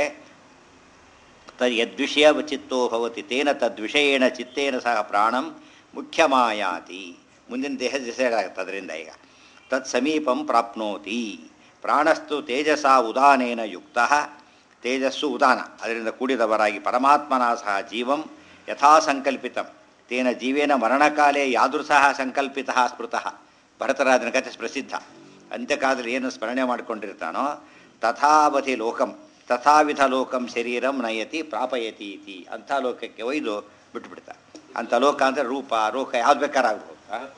ತದ್ ಯದ್ವಿಷಯ ಚಿತ್ತೋ ಭವತಿ ತೇನ ತದ್ವಿಷಯೇಣ ಚಿತ್ತೇನ ಸಹ ಪ್ರಾಣಂ ಮುಖ್ಯಮಾಯಾತಿ. ಮುಂದಿನ ದೇಹ ಡಿಸೈಡ್ ಆಗುತ್ತೆ ಅದರಿಂದ. ಈಗ ತತ್ ಸಮೀಪಂ ಪ್ರಾಪ್ನೋತಿ ಪ್ರಾಣಸ್ತು ತೇಜಸಾ ಉದಾನೇನ ಯುಕ್ತ ತೇಜಸ್ಸು ಉದಾನ ಅದರಿಂದ ಕೂಡಿದವರಾಗಿ ಪರಮಾತ್ಮನ ಸಹ ಜೀವಂ ಯಥಾ ಸಂಕಲ್ಪಿತಂ ತೇನ ಜೀವೇನ ಮರಣಕಾಲೇ ಯಾದೃಶಃ ಸಂಕಲ್ಪಿತಃ ಸ್ಮೃತಃ. ಭರತರಾಜನ ಕಥೆ ಪ್ರಸಿದ್ಧ. ಅಂತ್ಯಕಾಲದಲ್ಲಿ ಏನು ಸ್ಮರಣೆ ಮಾಡಿಕೊಂಡಿರ್ತಾನೋ ತಥಾವಧಿ ಲೋಕಂ ತಥಾವಿಧ ಲೋಕಂ ಶರೀರಂ ನಯತಿ ಪ್ರಾಪಯತಿ ಇತಿ. ಅಂಥ ಲೋಕಕ್ಕೆ ಒಯ್ದು ಬಿಟ್ಟುಬಿಡ್ತಾರೆ. ಅಂಥ ಲೋಕ ಅಂದರೆ ರೂಪ ರೋಕ ಯಾವ್ದು ಬೇಕಾರಾಗ್ಬೋದು.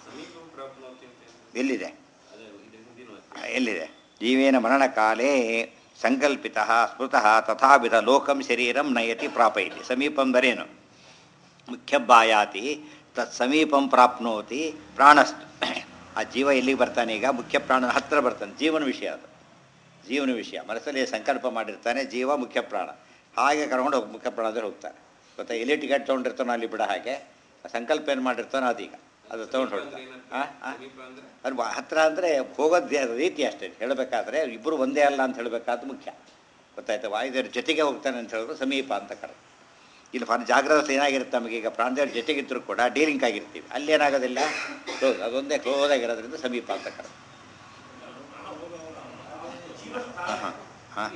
ಎಲ್ಲಿದೆ ಎಲ್ಲಿದೆ ಜೀವೇನ ಮರಣಕಾಲೇ ಸಂಕಲ್ಪಿತಃ ಸ್ಮೃತಃ ತಥಾವಿಧ ಲೋಕಂ ಶರೀರಂ ನಯತಿ ಪ್ರಾಪಯತಿ. ಸಮೀಪಂ ಬರೇನು ಮುಖ್ಯಬ್ಬಾಯಾತಿ ತತ್ ಸಮೀಪಂ ಪ್ರಾಪ್ನೋತಿ ಪ್ರಾಣಸ್ತು. ಆ ಜೀವ ಎಲ್ಲಿಗೆ ಬರ್ತಾನೆ ಈಗ ಮುಖ್ಯ ಪ್ರಾಣನ ಹತ್ತಿರ ಬರ್ತಾನೆ. ಜೀವನ ವಿಷಯ ಅದು, ಜೀವನ ವಿಷಯ. ಮನಸ್ಸಲ್ಲಿ ಸಂಕಲ್ಪ ಮಾಡಿರ್ತಾನೆ ಜೀವ ಮುಖ್ಯ ಪ್ರಾಣ. ಹಾಗೆ ಕರ್ಕೊಂಡು ಹೋಗಿ ಮುಖ್ಯ ಪ್ರಾಣದಲ್ಲಿ ಹೋಗ್ತಾನೆ. ಗೊತ್ತಾ, ಎಲ್ಲಿ ಟಿಕೆಟ್ ತೊಗೊಂಡಿರ್ತಾನೋ ಅಲ್ಲಿ ಬಿಡ ಹಾಗೆ ಸಂಕಲ್ಪ ಏನು ಮಾಡಿರ್ತಾನೋ ಅದೀಗ ಅದು ತೊಗೊಂಡು ಹೋಗ್ತಾನೆ. ಹಾಂ ಹಾಂ ಅದು ಹತ್ತಿರ ಅಂದರೆ ಹೋಗೋದು ರೀತಿ ಅಷ್ಟೇ. ಹೇಳಬೇಕಾದ್ರೆ ಇಬ್ಬರು ಒಂದೇ ಅಲ್ಲ ಅಂತ ಹೇಳಬೇಕಾದ ಮುಖ್ಯ. ಗೊತ್ತಾಯ್ತು. ವಾಯುದೇವ್ರ ಜೊತೆಗೆ ಹೋಗ್ತಾನೆ ಅಂತ ಹೇಳಿದ್ರು ಸಮೀಪ ಅಂತ ಕರೆ. ಇಲ್ಲಿ ಫಾರ್ ಜಾಗ್ರತೆ ಏನಾಗಿರುತ್ತೆ ನಮಗೀಗ ಪ್ರಾಣದೇವ್ರ ಜೊತೆಗಿದ್ರು ಕೂಡ ಡೀಲಿಂಗ್ ಆಗಿರ್ತೀವಿ. ಅಲ್ಲಿ ಏನಾಗೋದಿಲ್ಲ, ಕ್ಲೋಸ್, ಅದೊಂದೇ ಕ್ಲೋಸ್ ಆಗಿರೋದ್ರಿಂದ ಸಮೀಪ ಅಂತ ಕರೆ. ಹಾಂ ಹಾಂ ಹಾಂ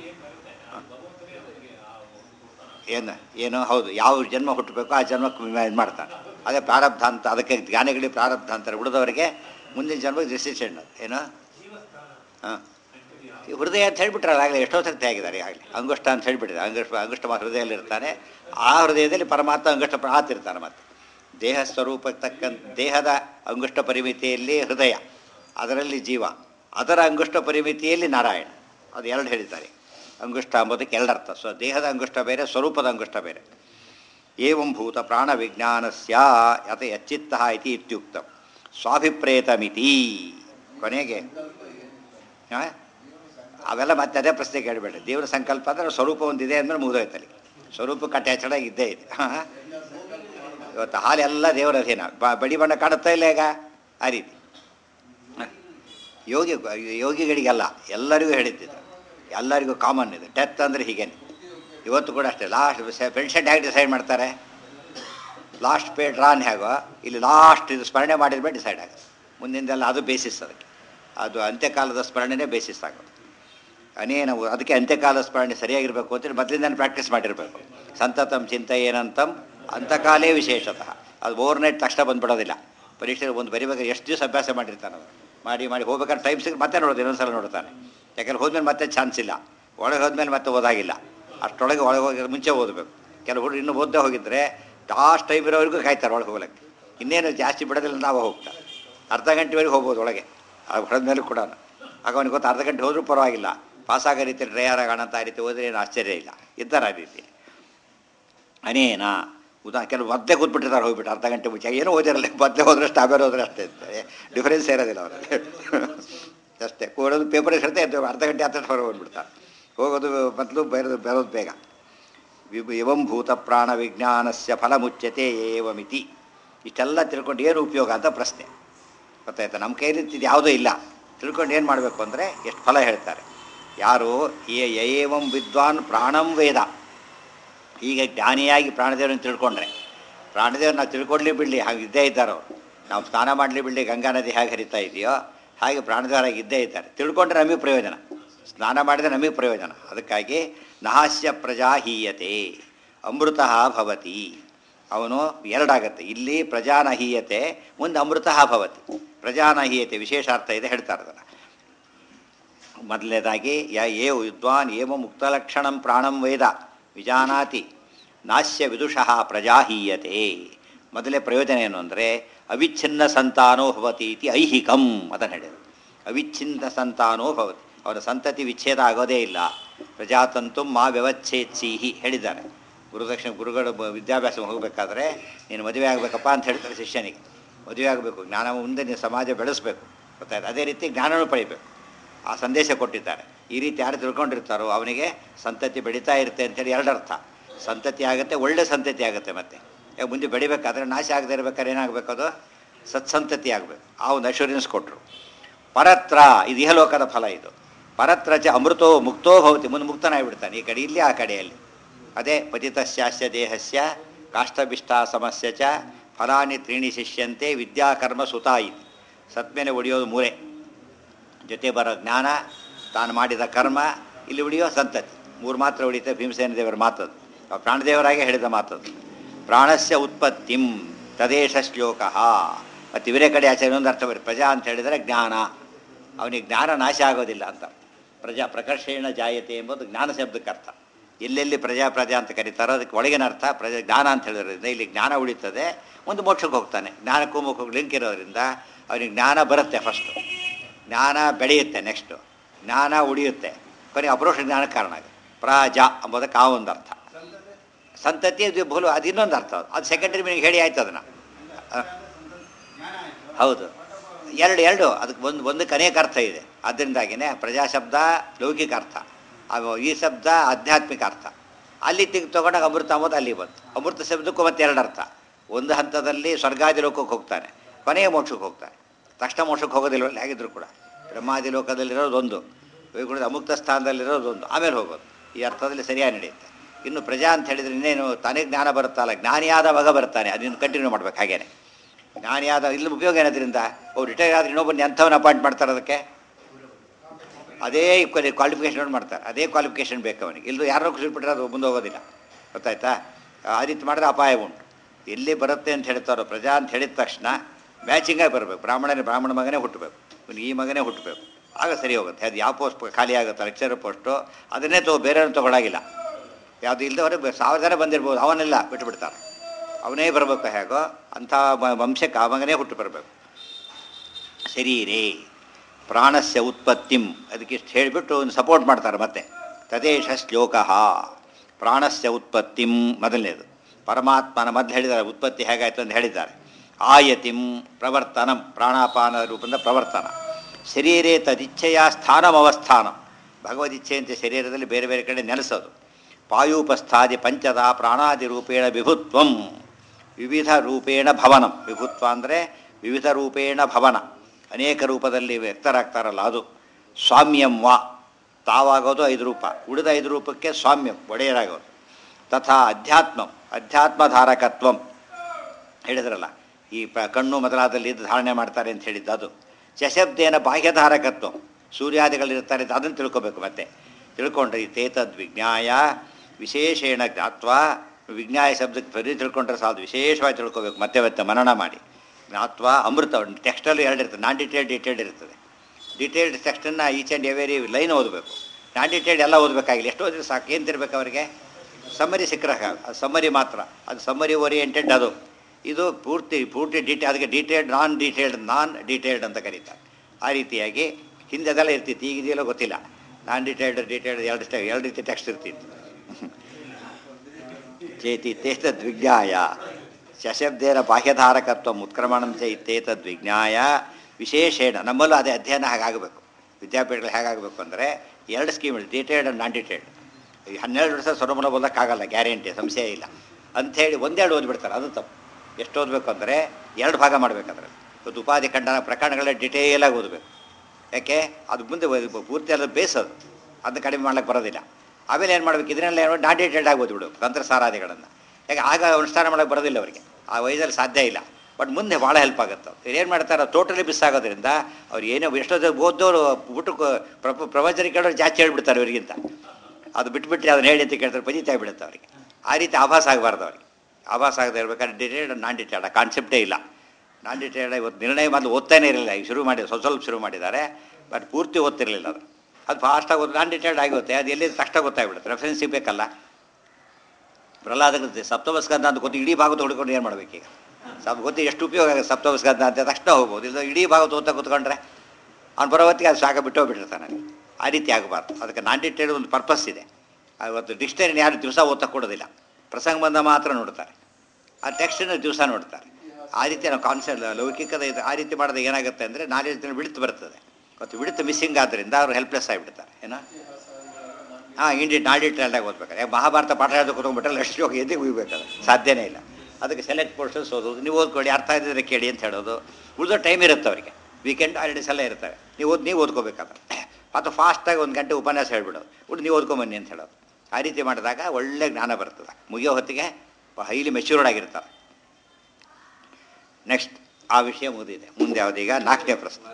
ಏನು ಏನು ಹೌದು, ಯಾವ ಜನ್ಮ ಹುಟ್ಟಬೇಕು ಆ ಜನ್ಮಕ್ಕೆ ಇದು ಮಾಡ್ತಾನೆ. ಅದೇ ಪ್ರಾರಬ್ಧ ಅಂತ. ಅದಕ್ಕೆ ಜ್ಞಾನಿಗಳಿಗೆ ಪ್ರಾರಬ್ಧ ಅಂತಾರೆ. ಉಳಿದವರಿಗೆ ಮುಂದಿನ ಜನ್ಮಕ್ಕೆ ಡಿಸಿಷನ್ ಏನು. ಹಾಂ ಹೃದಯ ಅಂತ ಹೇಳಿಬಿಟ್ರಲ್ಲ ಆಗಲೇ ಎಷ್ಟೋ ಸರ್ತಿ ಆಗಿದ್ದಾರೆ. ಆಗಲಿ ಅಂಗುಷ್ಟ ಅಂತ ಹೇಳಿಬಿಟ್ಟಿದೆ. ಅಂಗುಷ್ಟ ಅಂಗುಷ್ಟ ಮಾತ್ರ ಹೃದಯದಲ್ಲಿ ಇರ್ತಾನೆ. ಆ ಹೃದಯದಲ್ಲಿ ಪರಮಾತ್ಮ ಅಂಗುಷ್ಟ ಆತಿರ್ತಾನೆ. ಮತ್ತು ದೇಹ ಸ್ವರೂಪಕ್ಕೆ ತಕ್ಕಂಥ ದೇಹದ ಅಂಗುಷ್ಟ ಪರಿಮಿತಿಯಲ್ಲಿ ಹೃದಯ, ಅದರಲ್ಲಿ ಜೀವ, ಅದರ ಅಂಗುಷ್ಟ ಪರಿಮಿತಿಯಲ್ಲಿ ನಾರಾಯಣ. ಅದು ಎರಡು ಹೇಳಿದ್ದಾರೆ. ಅಂಗುಷ್ಟ ಅಂಬೋದಕ್ಕೆ ಎರಡರ್ಥ. ಸೊ ದೇಹದ ಅಂಗುಷ್ಟ ಬೇರೆ, ಸ್ವರೂಪದ ಅಂಗುಷ್ಟ ಬೇರೆ. ಏವಂ ಭೂತ ಪ್ರಾಣ ವಿಜ್ಞಾನಸ್ಯ ಯತ ಯಚ್ಚಿತ್ತಃ ಇತಿ ಇತ್ಯುಕ್ತ ಸ್ವಾಭಿಪ್ರೇತಮಿತಿ. ಕೊನೆಗೆ ಅವೆಲ್ಲ ಮತ್ತೆ ಅದೇ ಪ್ರಶ್ನೆ ಕೇಳಬೇಡ. ದೇವರ ಸಂಕಲ್ಪ ಅಂದರೆ ಸ್ವರೂಪ ಒಂದಿದೆ ಅಂದರೆ ಮುಗಿದೋಯ್ತಲ್ಲಿ. ಸ್ವರೂಪಕ್ಕೆ ಅಟ್ಯಾಚಡ ಇದ್ದೇ ಇದೆ. ಹಾಂ ಇವತ್ತು ಹಾಲೆಲ್ಲ ದೇವರ ಅಧೀನ. ಬ ಬಡಿ ಬಣ್ಣ ಕಾಣುತ್ತಾ ಇಲ್ಲ ಈಗ ಆ ರೀತಿ. ಯೋಗಿ ಯೋಗಿಗಳಿಗೆಲ್ಲ ಎಲ್ಲರಿಗೂ ಹೇಳಿದ್ದಿದ್ದು, ಎಲ್ಲರಿಗೂ ಕಾಮನ್ ಇದೆ. ಡೆತ್ ಅಂದರೆ ಹೀಗೇನೆ. ಇವತ್ತು ಕೂಡ ಅಷ್ಟೇ. ಲಾಸ್ಟ್ ಪೆನ್ಷನ್ ಹೇಗೆ ಡಿಸೈಡ್ ಮಾಡ್ತಾರೆ? ಲಾಸ್ಟ್ ಪೇ ಡ್ರಾನ್ ಹೇಗೋ ಇಲ್ಲಿ ಲಾಸ್ಟ್ ಇದು ಸ್ಮರಣೆ ಮಾಡಿದ್ಮೇಲೆ ಡಿಸೈಡ್ ಆಗುತ್ತೆ. ಮುಂದಿಂದೆಲ್ಲ ಅದು ಬೇಸಿಸ್. ಅದಕ್ಕೆ ಅದು ಅಂತ್ಯಕಾಲದ ಸ್ಮರಣೆನೇ ಬೇಸಿಸ್ ಆಗೋದು. ಅನೇನ ಅದಕ್ಕೆ ಅಂತ್ಯಕಾಲ ಸ್ಮರಣೆ ಸರಿಯಾಗಿರಬೇಕು ಅಂತೇಳಿ ಮೊದಲಿಂದ ಪ್ರಾಕ್ಟೀಸ್ ಮಾಡಿರಬೇಕು. ಸಂತತಂ ಚಿಂತೆ ಏನಂತಂ ಅಂತಕಾಲೇ ವಿಶೇಷತಃ. ಅದು ಓವರ್ ನೈಟ್ ತಕ್ಷಣ ಬಂದುಬಿಡೋದಿಲ್ಲ. ಪರೀಕ್ಷೆ ಒಂದು ಬರಿಬೇಕಾದ್ರೆ ಎಷ್ಟು ದಿವಸ ಅಭ್ಯಾಸ ಮಾಡಿರ್ತಾನೆ. ಅದು ಮಾಡಿ ಮಾಡಿ ಹೋಗ್ಬೇಕಾದ್ರೆ ಟೈಮ್ ಸಿಗ್ ಮತ್ತೆ ನೋಡೋದು, ಇನ್ನೊಂದು ಸಲ ನೋಡ್ತಾನೆ. ಯಾಕಂದ್ರೆ ಹೋದ್ಮೇಲೆ ಮತ್ತೆ ಚಾನ್ಸ್ ಇಲ್ಲ. ಒಳಗೆ ಹೋದ್ಮೇಲೆ ಮತ್ತೆ ಓದಾಗಿಲ್ಲ. ಅಷ್ಟೊಳಗೆ ಒಳಗೆ ಹೋಗಿ ಮುಂಚೆ ಓದಬೇಕು. ಕೆಲವು ಹುಡುಗರು ಇನ್ನೂ ಓದ್ದೇ ಹೋಗಿದ್ರೆ ಲಾಸ್ಟ್ ಟೈಮ್ ಇರೋವರೆಗೂ ಕಾಯ್ತಾರೆ ಒಳಗೆ ಹೋಗ್ಲಿಕ್ಕೆ. ಇನ್ನೇನು ಜಾಸ್ತಿ ಬಿಡೋದಿಲ್ಲ, ನಾವು ಹೋಗ್ತಾರೆ. ಅರ್ಧ ಗಂಟೆವರೆಗೆ ಹೋಗ್ಬೋದು ಒಳಗೆ. ಅದು ಹೊಡೆದ ಮೇಲೆ ಕೂಡ ಆಗ ಅವನಿಗೆ ಗೊತ್ತು ಅರ್ಧ ಗಂಟೆ ಹೋದರೂ ಪರವಾಗಿಲ್ಲ, ಪಾಸಾಗೋ ರೀತಿ ಡ್ರೈಯರ್ ಆಗೋಣ ಅಂತ. ಆ ರೀತಿ ಹೋದರೆ ಏನು ಆಶ್ಚರ್ಯ ಇಲ್ಲ. ಇದ್ದಾರೆ ಆ ರೀತಿ. ಅನೇನ ಉದಾ ಕೆಲವು ಮತ್ತೆ ಕೂತ್ಬಿಟ್ಟಿರ್ತಾರೆ ಹೋಗ್ಬಿಟ್ಟು ಅರ್ಧ ಗಂಟೆ ಮುಂಚೆ. ಏನೂ ಓದಿರಲ್ಲ, ಮತ್ತೆ ಹೋದ್ರೆ ಸ್ಟಾಬೇರ್ ಹೋದ್ರೆ ಅಷ್ಟೇ ಇರ್ತಾರೆ. ಡಿಫರೆನ್ಸ್ ಇರೋದಿಲ್ಲ ಅವರಲ್ಲಿ ಅಷ್ಟೇ. ಓಡೋದು ಪೇಪರ್ ಇರುತ್ತೆ, ಅರ್ಧ ಗಂಟೆ ಹತ್ತು ಹೊರಗೆ ಹೋಗ್ಬಿಡ್ತಾರೆ. ಹೋಗೋದು ಮೊದಲು ಬರೋದು ಬರೋದು ಬೇಗ. ವಿಭ ಇವಂ ಭೂತ ಪ್ರಾಣ ವಿಜ್ಞಾನಸ್ಯ ಫಲ ಮುಚ್ಯತೆ ಏವಮಿತಿ. ಇಷ್ಟೆಲ್ಲ ತಿಳ್ಕೊಂಡು ಏನು ಉಪಯೋಗ ಅಂತ ಪ್ರಶ್ನೆ. ಗೊತ್ತಾಯ್ತಾ? ನಮ್ಮ ಕೈಲಿ ಇದು ಯಾವುದೂ ಇಲ್ಲ. ತಿಳ್ಕೊಂಡು ಏನು ಮಾಡಬೇಕು ಅಂದರೆ ಎಷ್ಟು ಫಲ ಹೇಳ್ತಾರೆ. ಯಾರು ಏ ಏವಂ ವಿದ್ವಾನ್ ಪ್ರಾಣಂ ವೇದ. ಈಗ ಜ್ಞಾನಿಯಾಗಿ ಪ್ರಾಣದೇವರನ್ನು ತಿಳ್ಕೊಂಡ್ರೆ, ಪ್ರಾಣದೇವ್ರು ನಾವು ತಿಳ್ಕೊಡ್ಲಿ ಬಿಡಲಿ ಹಾಗೆ ಇದ್ದೇ ಇದ್ದಾರೆ ಅವರು. ನಾವು ಸ್ನಾನ ಮಾಡಲಿ ಬಿಡಲಿ ಗಂಗಾ ನದಿ ಹೇಗೆ ಹರಿತಾ ಇದೆಯೋ ಹಾಗೆ ಪ್ರಾಣದೇವರಾಗಿ ಇದ್ದೇ ಇದ್ದಾರೆ. ತಿಳ್ಕೊಂಡ್ರೆ ನಮಗೆ ಪ್ರಯೋಜನ, ಸ್ನಾನ ಮಾಡಿದರೆ ನಮಗೆ ಪ್ರಯೋಜನ. ಅದಕ್ಕಾಗಿ ನಹಾಸ್ಯ ಪ್ರಜಾ ಹೀಯತೆ ಅಮೃತ ಭವತಿ. ಅವನು ಎರಡಾಗತ್ತೆ. ಇಲ್ಲಿ ಪ್ರಜಾನ ಹೀಯತೆ, ಮುಂದೆ ಅಮೃತ ಭವತಿ. ಪ್ರಜಾನ ಹೀಯತೆ ವಿಶೇಷಾರ್ಥ ಇದೆ, ಹೇಳ್ತಾರೆ ಅದನ್ನು. ಮೊದಲನೇದಾಗಿ ಯ ಏ ವಿದ್ವಾನ್ ಏವ ಮುಕ್ತಲಕ್ಷಣಂ ಪ್ರಾಣಂ ವೇದ ವಿಜಾನಾತಿ ನಾಸ್ಯ ವಿದುಷಃ ಪ್ರಜಾಹೀಯತೆ. ಮೊದಲೇ ಪ್ರಯೋಜನ ಏನು ಅಂದರೆ ಅವಿಚ್ಛಿನ್ನ ಸಂತಾನೋ ಭವತಿ ಇತಿ ಐಹಿಕಂ. ಅದನ್ನು ಹೇಳಿದರು. ಅವಿಚ್ಛಿನ್ನ ಸಂತಾನೋ ಭವತಿ, ಅವರ ಸಂತತಿ ವಿಚ್ಛೇದ ಆಗೋದೇ ಇಲ್ಲ. ಪ್ರಜಾತಂತು ಮಾ ವ್ಯವಚ್ಛೇತ್ಸೀಹಿ ಹೇಳಿದ್ದಾರೆ. ಗುರುದಕ್ಷಿಣ ಗುರುಗಳು ವಿದ್ಯಾಭ್ಯಾಸ ಹೋಗಬೇಕಾದ್ರೆ ನೀನು ಮದುವೆ ಆಗಬೇಕಪ್ಪ ಅಂತ ಹೇಳ್ತಾರೆ ಶಿಷ್ಯನಿಗೆ. ಮದುವೆ ಆಗಬೇಕು, ಜ್ಞಾನ ಮುಂದೆ ನೀನು ಸಮಾಜ ಬೆಳೆಸಬೇಕು. ಗೊತ್ತಾಯ್ತು? ಅದೇ ರೀತಿ ಜ್ಞಾನವೂ ಪಡಿಬೇಕು. ಆ ಸಂದೇಶ ಕೊಟ್ಟಿದ್ದಾರೆ. ಈ ರೀತಿ ಯಾರು ತಿಳ್ಕೊಂಡಿರ್ತಾರೋ ಅವನಿಗೆ ಸಂತತಿ ಬೆಳೀತಾ ಇರುತ್ತೆ ಅಂತೇಳಿ ಎರಡರ್ಥ. ಸಂತತಿ ಆಗುತ್ತೆ, ಒಳ್ಳೆ ಸಂತತಿ ಆಗುತ್ತೆ. ಮತ್ತು ಈಗ ಮುಂದೆ ಬೆಳಿಬೇಕಾದ್ರೆ ನಾಶ ಆಗದೆ ಇರಬೇಕಾದ್ರೆ ಏನಾಗಬೇಕು? ಅದು ಸತ್ಸಂತತಿ ಆಗಬೇಕು. ಆ ಒಂದು ಅಶ್ಯೂರೆನ್ಸ್ ಕೊಟ್ಟರು. ಪರತ್ರ ಇದು ಇಹಲೋಕದ ಫಲ. ಇದು ಪರತ್ರ ಚ ಅಮೃತೋ ಮುಕ್ತೋ ಭವತಿ. ಮುಂದೆ ಮುಕ್ತನಾಗಿಬಿಡ್ತಾನೆ. ಈ ಕಡೆ ಇಲ್ಲಿ ಆ ಕಡೆಯಲ್ಲಿ. ಅದೇ ಪತಿತಸ್ಯಾಸ್ಯ ದೇಹಸ್ಯ ಕಾಷ್ಟಭಿಷ್ಟ ಸಮಸ್ಯೆ ಚ ಫಲಾನಿ ತ್ರೀಣಿ ಶಿಷ್ಯಂತೆ ವಿದ್ಯಾಕರ್ಮ ಸುತಾ ಇತಿ. ಸತ್ಮೇಲೆ ಒಡೆಯೋದು ಮೂರೇ. ಜೊತೆ ಬರೋ ಜ್ಞಾನ, ತಾನು ಮಾಡಿದ ಕರ್ಮ, ಇಲ್ಲಿ ಉಳಿಯೋ ಸಂತತಿ. ಮೂರು ಮಾತ್ರ ಉಳಿಯುತ್ತೆ. ಭೀಮಸೇನ ದೇವರ ಮಾತದು, ಪ್ರಾಣದೇವರಾಗೆ ಹೇಳಿದ ಮಾತದು. ಪ್ರಾಣಸ್ಯ ಉತ್ಪತ್ತಿಂ ತದೇಶ ಶ್ಲೋಕ. ಮತ್ತು ಇವರೇ ಕಡೆ ಆಚಾರ್ಯ ಇನ್ನೊಂದು ಅರ್ಥ ಬರೀ ಪ್ರಜಾ ಅಂತ ಹೇಳಿದರೆ ಜ್ಞಾನ, ಅವನಿಗೆ ಜ್ಞಾನ ನಾಶ ಆಗೋದಿಲ್ಲ ಅಂತ. ಪ್ರಜಾ ಪ್ರಕರ್ಷೇಣ ಜಾಯತೆ ಎಂಬುದು ಜ್ಞಾನ ಶಬ್ದಕ್ಕೆ ಅರ್ಥ. ಎಲ್ಲೆಲ್ಲಿ ಪ್ರಜಾ ಪ್ರಜಾ ಅಂತ ಕರೀತಾರೋ ಅದಕ್ಕೆ ಒಳಗಿನ ಅರ್ಥ ಪ್ರಜಾ ಜ್ಞಾನ ಅಂತ ಹೇಳಿದ್ರಿಂದ ಇಲ್ಲಿ ಜ್ಞಾನ ಉಳಿತದೆ, ಒಂದು ಮೋಕ್ಷಕ್ಕೆ ಹೋಗ್ತಾನೆ. ಜ್ಞಾನಕ್ಕೂ ಮೋಕ್ಷಕ್ಕೆ ಲಿಂಕ್ ಇರೋದ್ರಿಂದ ಅವನಿಗೆ ಜ್ಞಾನ ಬರುತ್ತೆ. ಫಸ್ಟು ಜ್ಞಾನ ಬೆಳೆಯುತ್ತೆ, ನೆಕ್ಸ್ಟು ಜ್ಞಾನ ಉಳಿಯುತ್ತೆ, ಕೊನೆಗೆ ಅಪರೋಕ್ಷ ಜ್ಞಾನಕ್ಕೆ ಕಾರಣ ಆಗುತ್ತೆ. ಪ್ರಾಜಾ ಎಂಬುದಕ್ಕೆ ಆ ಒಂದು ಅರ್ಥ. ಸಂತತಿ ಅದು ಬೋಲು ಅದು ಇನ್ನೊಂದು ಅರ್ಥ, ಅದು ಸೆಕೆಂಡರಿ ಮೀನಿಂಗ್ ಹೇಳಿ ಆಯ್ತು ಅದನ್ನು. ಹೌದು, ಎರಡು ಎರಡು ಅದಕ್ಕೆ ಒಂದು ಒಂದಕ್ಕೆ ಅನೇಕ ಅರ್ಥ ಇದೆ. ಅದರಿಂದಾಗಿಯೇ ಪ್ರಜಾ ಶಬ್ದ ಲೌಕಿಕ ಅರ್ಥ, ಈ ಶಬ್ದ ಆಧ್ಯಾತ್ಮಿಕ ಅರ್ಥ. ಅಲ್ಲಿ ತೆಗೆದು ತೊಗೊಂಡಾಗ ಅಮೃತ ಅಂಬೋದು ಅಲ್ಲಿ ಬಂತು. ಅಮೃತ ಶಬ್ದಕ್ಕೂ ಮತ್ತೆ ಎರಡು ಅರ್ಥ. ಒಂದು ಹಂತದಲ್ಲಿ ಸ್ವರ್ಗಾದಿ ಲೋಕಕ್ಕೆ ಹೋಗ್ತಾನೆ, ಕೊನೆಯ ಮೋಕ್ಷಕ್ಕೆ ಹೋಗ್ತಾನೆ. ತಕ್ಷಣ ಮೋಕ್ಷಕ್ಕೆ ಹೋಗೋದಿಲ್ವಲ್ಲ, ಹೇಗಿದ್ರು ಕೂಡ ಬ್ರಹ್ಮಾದಿ ಲೋಕದಲ್ಲಿರೋದು ಒಂದು, ವೈಕುಂಠದ ಅಮುಕ್ತ ಸ್ಥಾನದಲ್ಲಿರೋದು ಒಂದು, ಆಮೇಲೆ ಹೋಗೋದು. ಈ ಅರ್ಥದಲ್ಲಿ ಸರಿಯಾಗಿ ನಡೆಯುತ್ತೆ. ಇನ್ನು ಪ್ರಜಾ ಅಂತ ಹೇಳಿದರೆ ಇನ್ನೇನು ತಾನೇ ಜ್ಞಾನ ಬರುತ್ತಲ್ಲ, ಜ್ಞಾನಿಯಾದ ಮಗ ಬರ್ತಾನೆ, ಅದನ್ನು ಕಂಟಿನ್ಯೂ ಮಾಡ್ಬೇಕು. ಹಾಗೇನೆ ಜ್ಞಾನಿಯಾದ ಇಲ್ಲಿ ಉಪಯೋಗ ಏನದ್ರಿಂದ, ಅವ್ರು ರಿಟೈರ್ ಆದರೆ ಇನ್ನೊಬ್ಬನ ಎಂಥವನ್ನ ಅಪಾಯಿಂಟ್ ಮಾಡ್ತಾರೆ, ಅದಕ್ಕೆ ಅದೇ ಕ್ವಾಲಿಫಿಕೇಷನ್ ಮಾಡ್ತಾರೆ, ಅದೇ ಕ್ವಾಲಿಫಿಕೇಷನ್ ಬೇಕು ಅವನಿಗೆ. ಇಲ್ಲೂ ಯಾರೋ ಖುಷಿಬಿಟ್ರೆ ಅದು ಮುಂದೆ ಹೋಗೋದಿಲ್ಲ, ಗೊತ್ತಾಯ್ತಾ? ಆ ರೀತಿ ಮಾಡಿದ್ರೆ ಅಪಾಯ ಉಂಟು. ಎಲ್ಲಿ ಬರುತ್ತೆ ಅಂತ ಹೇಳ್ತಾರೋ ಪ್ರಜಾ ಅಂತ ಹೇಳಿದ ತಕ್ಷಣ ಮ್ಯಾಚಿಂಗಾಗಿ ಬರಬೇಕು. ಬ್ರಾಹ್ಮಣನೇ ಬ್ರಾಹ್ಮಣ ಮಗನೇ ಹುಟ್ಟಬೇಕು, ಈ ಮಗನೇ ಹುಟ್ಟಬೇಕು, ಆಗ ಸರಿ ಹೋಗುತ್ತೆ. ಅದು ಯಾವ ಪೋಸ್ಟ್ ಖಾಲಿ ಆಗುತ್ತೆ, ಲೆಕ್ಚರ್ ಪೋಸ್ಟು, ಅದನ್ನೇ ತಗೋ, ಬೇರೆಯವ್ರನ್ನ ತೊಗೊಳಾಗಿಲ್ಲ. ಯಾವುದು ಇಲ್ಲದವರೆಗೆ ಸಾವಿರ ಜನ ಬಂದಿರ್ಬೋದು, ಅವನ್ನೆಲ್ಲ ಬಿಟ್ಟುಬಿಡ್ತಾರೆ. ಅವನೇ ಬರಬೇಕು. ಹೇಗೋ ಅಂಥ ವಂಶಕ್ಕೆ ಆ ಮಗನೇ ಹುಟ್ಟು ಬರಬೇಕು. ಶರೀರೇ ಪ್ರಾಣಸ್ಯ ಉತ್ಪತ್ತಿಂ, ಅದಕ್ಕಿಷ್ಟು ಹೇಳಿಬಿಟ್ಟು ಒಂದು ಸಪೋರ್ಟ್ ಮಾಡ್ತಾರೆ ಮತ್ತೆ. ತದೇಶ ಶ್ಲೋಕ ಪ್ರಾಣಸ್ಯ ಉತ್ಪತ್ತಿಂ ಮೊದಲನೇದು. ಪರಮಾತ್ಮನ ಮೊದಲು ಹೇಳಿದ್ದಾರೆ ಉತ್ಪತ್ತಿ ಹೇಗಾಯಿತು ಅಂತ ಹೇಳಿದ್ದಾರೆ. ಆಯತಿಂ ಪ್ರವರ್ತನಂ, ಪ್ರಾಣಾಪಾನ ರೂಪದಿಂದ ಪ್ರವರ್ತನ. ಶರೀರೇ ತದಿಚ್ಛೆಯ ಸ್ಥಾನಂ ಅವಸ್ಥಾನಂ, ಭಗವದಿಚ್ಛೆಯಂತೆ ಶರೀರದಲ್ಲಿ ಬೇರೆ ಬೇರೆ ಕಡೆ ನೆಲೆಸೋದು. ಪಾಯೂಪಸ್ಥಾದಿ ಪಂಚದ ಪ್ರಾಣಾದಿ ರೂಪೇಣ ವಿಭುತ್ವಂ, ವಿವಿಧ ರೂಪೇಣ ಭವನಂ. ವಿಭುತ್ವ ಅಂದರೆ ವಿವಿಧ ರೂಪೇಣ ಭವನ, ಅನೇಕ ರೂಪದಲ್ಲಿ ವ್ಯಕ್ತರಾಗ್ತಾರಲ್ಲ ಅದು. ಸ್ವಾಮ್ಯಂ ವಾ, ತಾವಾಗೋದು ಐದು ರೂಪ, ಉಳಿದ ಐದು ರೂಪಕ್ಕೆ ಸ್ವಾಮ್ಯಂ ಒಡೆಯರಾಗೋದು. ತಥಾ ಅಧ್ಯಾತ್ಮಂ, ಅಧ್ಯಾತ್ಮಧಾರಕತ್ವಂ ಹೇಳಿದ್ರಲ್ಲ, ಈ ಪ ಕಣ್ಣು ಮೊದಲಾದಲ್ಲಿ ಇದು ಧಾರಣೆ ಮಾಡ್ತಾರೆ ಅಂತ ಹೇಳಿದ್ದು ಅದು. ಚಶಬ್ದೇನ ಬಾಹ್ಯಧಾರಕತ್ವ, ಸೂರ್ಯಾದಿಗಳಿರ್ತಾರೆ ಅಂತ ಅದನ್ನು ತಿಳ್ಕೊಬೇಕು. ಮತ್ತೆ ತಿಳ್ಕೊಂಡ್ರೆ ಈ ತೇತದ್ ವಿಜ್ಞಾಯ ವಿಶೇಷೇಣ ಜ್ಞಾತ್ವ, ವಿಜ್ಞಾಯ ಶಬ್ದಕ್ಕೆ ಬರೀ ತಿಳ್ಕೊಂಡ್ರೆ ಸಾಲದು, ವಿಶೇಷವಾಗಿ ತಿಳ್ಕೊಬೇಕು. ಮತ್ತೆ ಮತ್ತೆ ಮನನ ಮಾಡಿ ಜ್ಞಾತ್ವ ಅಮೃತ. ಟೆಕ್ಸ್ಟಲ್ಲಿ ಎರಡು ಇರ್ತದೆ, ನಾನ್ ಡಿಟೇಲ್ಡ್ ಡಿಟೇಲ್ಡ್ ಇರ್ತದೆ. ಡಿಟೇಲ್ಡ್ ಟೆಕ್ಸ್ಟನ್ನು ಈಚ್ ಆ್ಯಂಡ್ ಎವರಿ ಲೈನ್ ಓದಬೇಕು. ನಾನ್ ಡಿಟೇಲ್ಡ್ ಎಲ್ಲ ಓದಬೇಕಾಗಿಲ್ಲ, ಎಷ್ಟು ಓದಿದ್ರೆ ಸಾಕು. ಏನು ತಿರ್ಬೇಕು ಅವರಿಗೆ? ಸಮ್ಮರಿ ಸಿಕ್ಕರೆ ಅದು ಸಮ್ಮರಿ ಮಾತ್ರ, ಅದು ಸಮ್ಮರಿ ಓರಿಯೆಂಟೆಡ್. ಅದು ಇದು ಪೂರ್ತಿ ಪೂರ್ತಿ ಡಿಟೇ ಅದಕ್ಕೆ detailed non detailed non detailed ಅಂತ ಕರೀತಾರೆ. ಆ ರೀತಿಯಾಗಿ ಹಿಂದೆ ಅದೆಲ್ಲ ಇರ್ತಿತ್ತು, ಈಗ ಇದೆಯಲ್ಲ ಗೊತ್ತಿಲ್ಲ. ನಾನ್ ಡೀಟೇಲ್ಡ್ ಡೀಟೇಲ್ಡ್ ಎರಡು ಸ್ಟೆ ಎರಡು ರೀತಿ ಟೆಕ್ಸ್ಟ್ ಇರ್ತಿತ್ತು. ಚೇತಿ ತೇತದ್ವಿಜ್ಞಾಯ ಶಶಬ್ದೇನ ಬಾಹ್ಯಧಾರಕತ್ವ ಉತ್ಕ್ರಮಣಂ ಚ ಇತ್ತೇತದ್ವಿಜ್ಞಾಯ ವಿಶೇಷೇಣ. ನಮ್ಮಲ್ಲೂ ಅದೇ ಅಧ್ಯಯನ ಹಾಗಾಗಬೇಕು. ವಿದ್ಯಾಪೀಠಗಳು ಹೇಗಾಗಬೇಕು ಅಂದರೆ ಎರಡು ಸ್ಕೀಮ್ಗಳು, ಡೀಟೇಲ್ಡ್ ಆ್ಯಂಡ್ ನಾನ್ ಡೀಟೇಲ್ಡ್. ಈ ಹನ್ನೆರಡು ವರ್ಷ ಸ್ವರಮೂಲ ಓದೋಕ್ಕಾಗಲ್ಲ, ಗ್ಯಾರಂಟಿ, ಸಂಶಯ ಇಲ್ಲ. ಅಂಥೇಳಿ ಒಂದೆರಡು ಓದ್ಬಿಡ್ತಾರೆ, ಅದು ತಪ್ಪು. ಎಷ್ಟು ಓದಬೇಕು ಅಂದರೆ ಎರಡು ಭಾಗ ಮಾಡಬೇಕಾದ್ರೆ. ಇವತ್ತು ಉಪಾಧಿ ಖಂಡನ ಪ್ರಕರಣಗಳೇ ಡಿಟೇಲಾಗಿ ಓದಬೇಕು. ಯಾಕೆ? ಅದು ಮುಂದೆ ಪೂರ್ತಿ ಎಲ್ಲ ಬೇಸೋದು, ಅದನ್ನ ಕಡಿಮೆ ಮಾಡ್ಲಿಕ್ಕೆ ಬರೋದಿಲ್ಲ. ಆಮೇಲೆ ಏನು ಮಾಡಬೇಕು, ಇದನ್ನೆಲ್ಲ ಏನು ನಾನ್ ಡೀಟೇಲ್ಡ್ ಆಗಿ ಓದ್ಬಿಡ್ಬೇಕು ತಂತ್ರಸಾರಾದಿಗಳನ್ನು. ಯಾಕೆ ಆಗ ಅನುಷ್ಠಾನ ಮಾಡೋಕ್ಕೆ ಬರೋದಿಲ್ಲ ಅವರಿಗೆ, ಆ ವಯಸ್ಸಲ್ಲಿ ಸಾಧ್ಯ ಇಲ್ಲ. ಬಟ್ ಮುಂದೆ ಭಾಳ ಹೆಲ್ಪ್ ಆಗುತ್ತೆ. ಅವ್ರು ಏನು ಮಾಡ್ತಾರೆ, ಟೋಟಲಿ ಮಿಸ್ ಆಗೋದ್ರಿಂದ ಅವ್ರು ಏನೋ ಎಷ್ಟೋ ಓದೋರು ಬಿಟ್ಟು ಪ್ರವಚನ ಕೇಳೋರು ಜಾಸ್ತಿ ಹೇಳ್ಬಿಡ್ತಾರೆ ಇವರಿಗಿಂತ. ಅದು ಬಿಟ್ಬಿಟ್ರೆ ಅದನ್ನ ಹೇಳಿ ಅಂತ ಕೇಳ್ತಾರೆ, ಪಜಿತ ಆಗಿಬಿಡುತ್ತೆ ಅವರಿಗೆ. ಆ ರೀತಿ ಆಭಾಸ ಆಗಬಾರ್ದು ಅವ್ರಿಗೆ. ಆಭಾಸ ಆಗದೆ ಇರಬೇಕಾದ್ರೆ ಡಿಟೇಲ್ಡ್ ನಾನ್ ಡಿಟೇಲ್ಡ್ ಆ ಕಾನ್ಸೆಪ್ಟೇ ಇಲ್ಲ. ನಾನ್ ಡಿಟೇಲ್ಡ್ ಇವತ್ತು ನಿರ್ಣಯ ಮೊದಲು ಓದ್ತಾನೇ ಇರಲಿಲ್ಲ, ಈಗ ಶುರು ಮಾಡಿ ಸ್ವಲ್ಪ ಸ್ವಲ್ಪ ಶುರು ಮಾಡಿದ್ದಾರೆ, ಬಟ್ ಪೂರ್ತಿ ಓದ್ತಿರಲಿಲ್ಲ. ಅದು ಅದು ಫಾಸ್ಟಾಗಿ ಓದ್ ನಾನ್ ಡಿಟೇಲ್ಡ್ ಆಗಿರುತ್ತೆ. ಅದು ಎಲ್ಲಿ ತಕ್ಷಣ ಗೊತ್ತಾಗ್ಬಿಡುತ್ತೆ, ರೆಫರೆನ್ಸ್ ಸಿಗಬೇಕಲ್ಲ. ಪ್ರಹ್ಲಾದಕ್ಕೆ ಸಪ್ತಮಸ್ಕಂದ ಅಂತ ಗೊತ್ತು, ಇಡೀ ಭಾಗದ ಹುಡ್ಕೊಂಡು ಏನು ಮಾಡಬೇಕೀಗ? ಸಪ್ ಗೊತ್ತಿ ಎಷ್ಟು ಉಪಯೋಗ ಆಗುತ್ತೆ ಸಪ್ತಮಸ್ಕಂದ ಅಂತ ತಕ್ಷಣ ಹೋಗ್ಬೋದು. ಇಲ್ಲ ಇಡೀ ಭಾಗ ಓದ್ತಾ ಕೂತ್ಕೊಂಡ್ರೆ ಅವ್ನು ಬರೋವತ್ತಿಗೆ ಅದು ಸಾಕ ಬಿಟ್ಟು ಹೋಗ್ಬಿಟ್ಟಿರ್ತಾನೆ. ಆ ರೀತಿ ಆಗಬಾರ್ದು. ಅದಕ್ಕೆ ನಾನ್ ಡಿಟೇಲ್ಡ್ ಒಂದು ಪರ್ಪಸ್ ಇದೆ. ಇವತ್ತು ಡಿಕ್ಷನರಿನ ಯಾರು ದಿವಸ ಓದ್ತಾ ಕೊಡೋದಿಲ್ಲ, ಪ್ರಸಂಗ ಬಂದ ಮಾತ್ರ ನೋಡ್ತಾರೆ. ಆ ಟೆಕ್ಸ್ಟನ್ನು ದಿವಸ ನೋಡ್ತಾರೆ. ಆ ರೀತಿ ನಾವು ಕಾನ್ಸೆಪ್ಟ್ ಲೌಕಿಕದ ಇದು ಆ ರೀತಿ ಮಾಡಿದಾಗ ಏನಾಗುತ್ತೆ ಅಂದರೆ ನಾಲೆಜ್ ಬಿಡುತ್ತು ಬರ್ತದೆ. ಮತ್ತು ಬಿಡುತ್ತು ಮಿಸ್ಸಿಂಗ್ ಆದ್ದರಿಂದ ಅವರು ಹೆಲ್ಪ್ಲೆಸ್ ಆಗಿಬಿಡ್ತಾರೆ. ಏನೋ ಹಾಂ ಇಂಡಿ ನಾನ್ ಡೀಟೇಲ್ಡಾಗಿ ಓದ್ಬೇಕಾರೆ. ಯಾಕೆ ಮಹಾಭಾರತ ಪಾಠ ಹೇಳೋದು ಕೂತ್ಕೊಂಡ್ಬಿಟ್ರೆ ಎಷ್ಟು ಹೋಗಿ ಎದ್ದು ಹೋಗ್ಬೇಕಾದ್ರೆ ಸಾಧ್ಯನೇ ಇಲ್ಲ. ಅದಕ್ಕೆ ಸೆಲೆಕ್ಟ್ ಪೋರ್ಷನ್ಸ್ ಓದೋದು, ನೀವು ಓದ್ಕೊಳ್ಳಿ, ಅರ್ಥ ಆಗಿದ್ರೆ ಕೇಳಿ ಅಂತ ಹೇಳೋದು. ಉಳಿದೋ ಟೈಮ್ ಇರುತ್ತೆ ಅವರಿಗೆ, ವೀಕೆಂಡ್ ಹಾಲಿಡೇಸ್ ಎಲ್ಲ ಇರ್ತವೆ. ನೀವು ಓದಿ ನೀವು ಓದ್ಕೋಬೇಕಾದ್ರೆ ಮತ್ತು ಫಾಸ್ಟಾಗಿ ಒಂದು ಗಂಟೆ ಉಪನ್ಯಾಸ ಹೇಳ್ಬಿಡೋದು, ಉಳಿ ನೀವು ಓದ್ಕೊಂಬನ್ನಿ ಅಂತ ಹೇಳೋದು. ಆ ರೀತಿ ಮಾಡಿದಾಗ ಒಳ್ಳೆ ಜ್ಞಾನ ಬರ್ತದೆ. ಮುಗಿಯೋ ಹೊತ್ತಿಗೆ ಹೈಲಿ ಮೆಚ್ಯೂರ್ಡ್ ಆಗಿರ್ತಾರೆ. ನೆಕ್ಸ್ಟ್ ಆ ವಿಷಯ ಮುಗಿದಿದೆ. ಮುಂದೆ ಯಾವುದೀಗ ನಾಲ್ಕನೇ ಪ್ರಶ್ನೆ.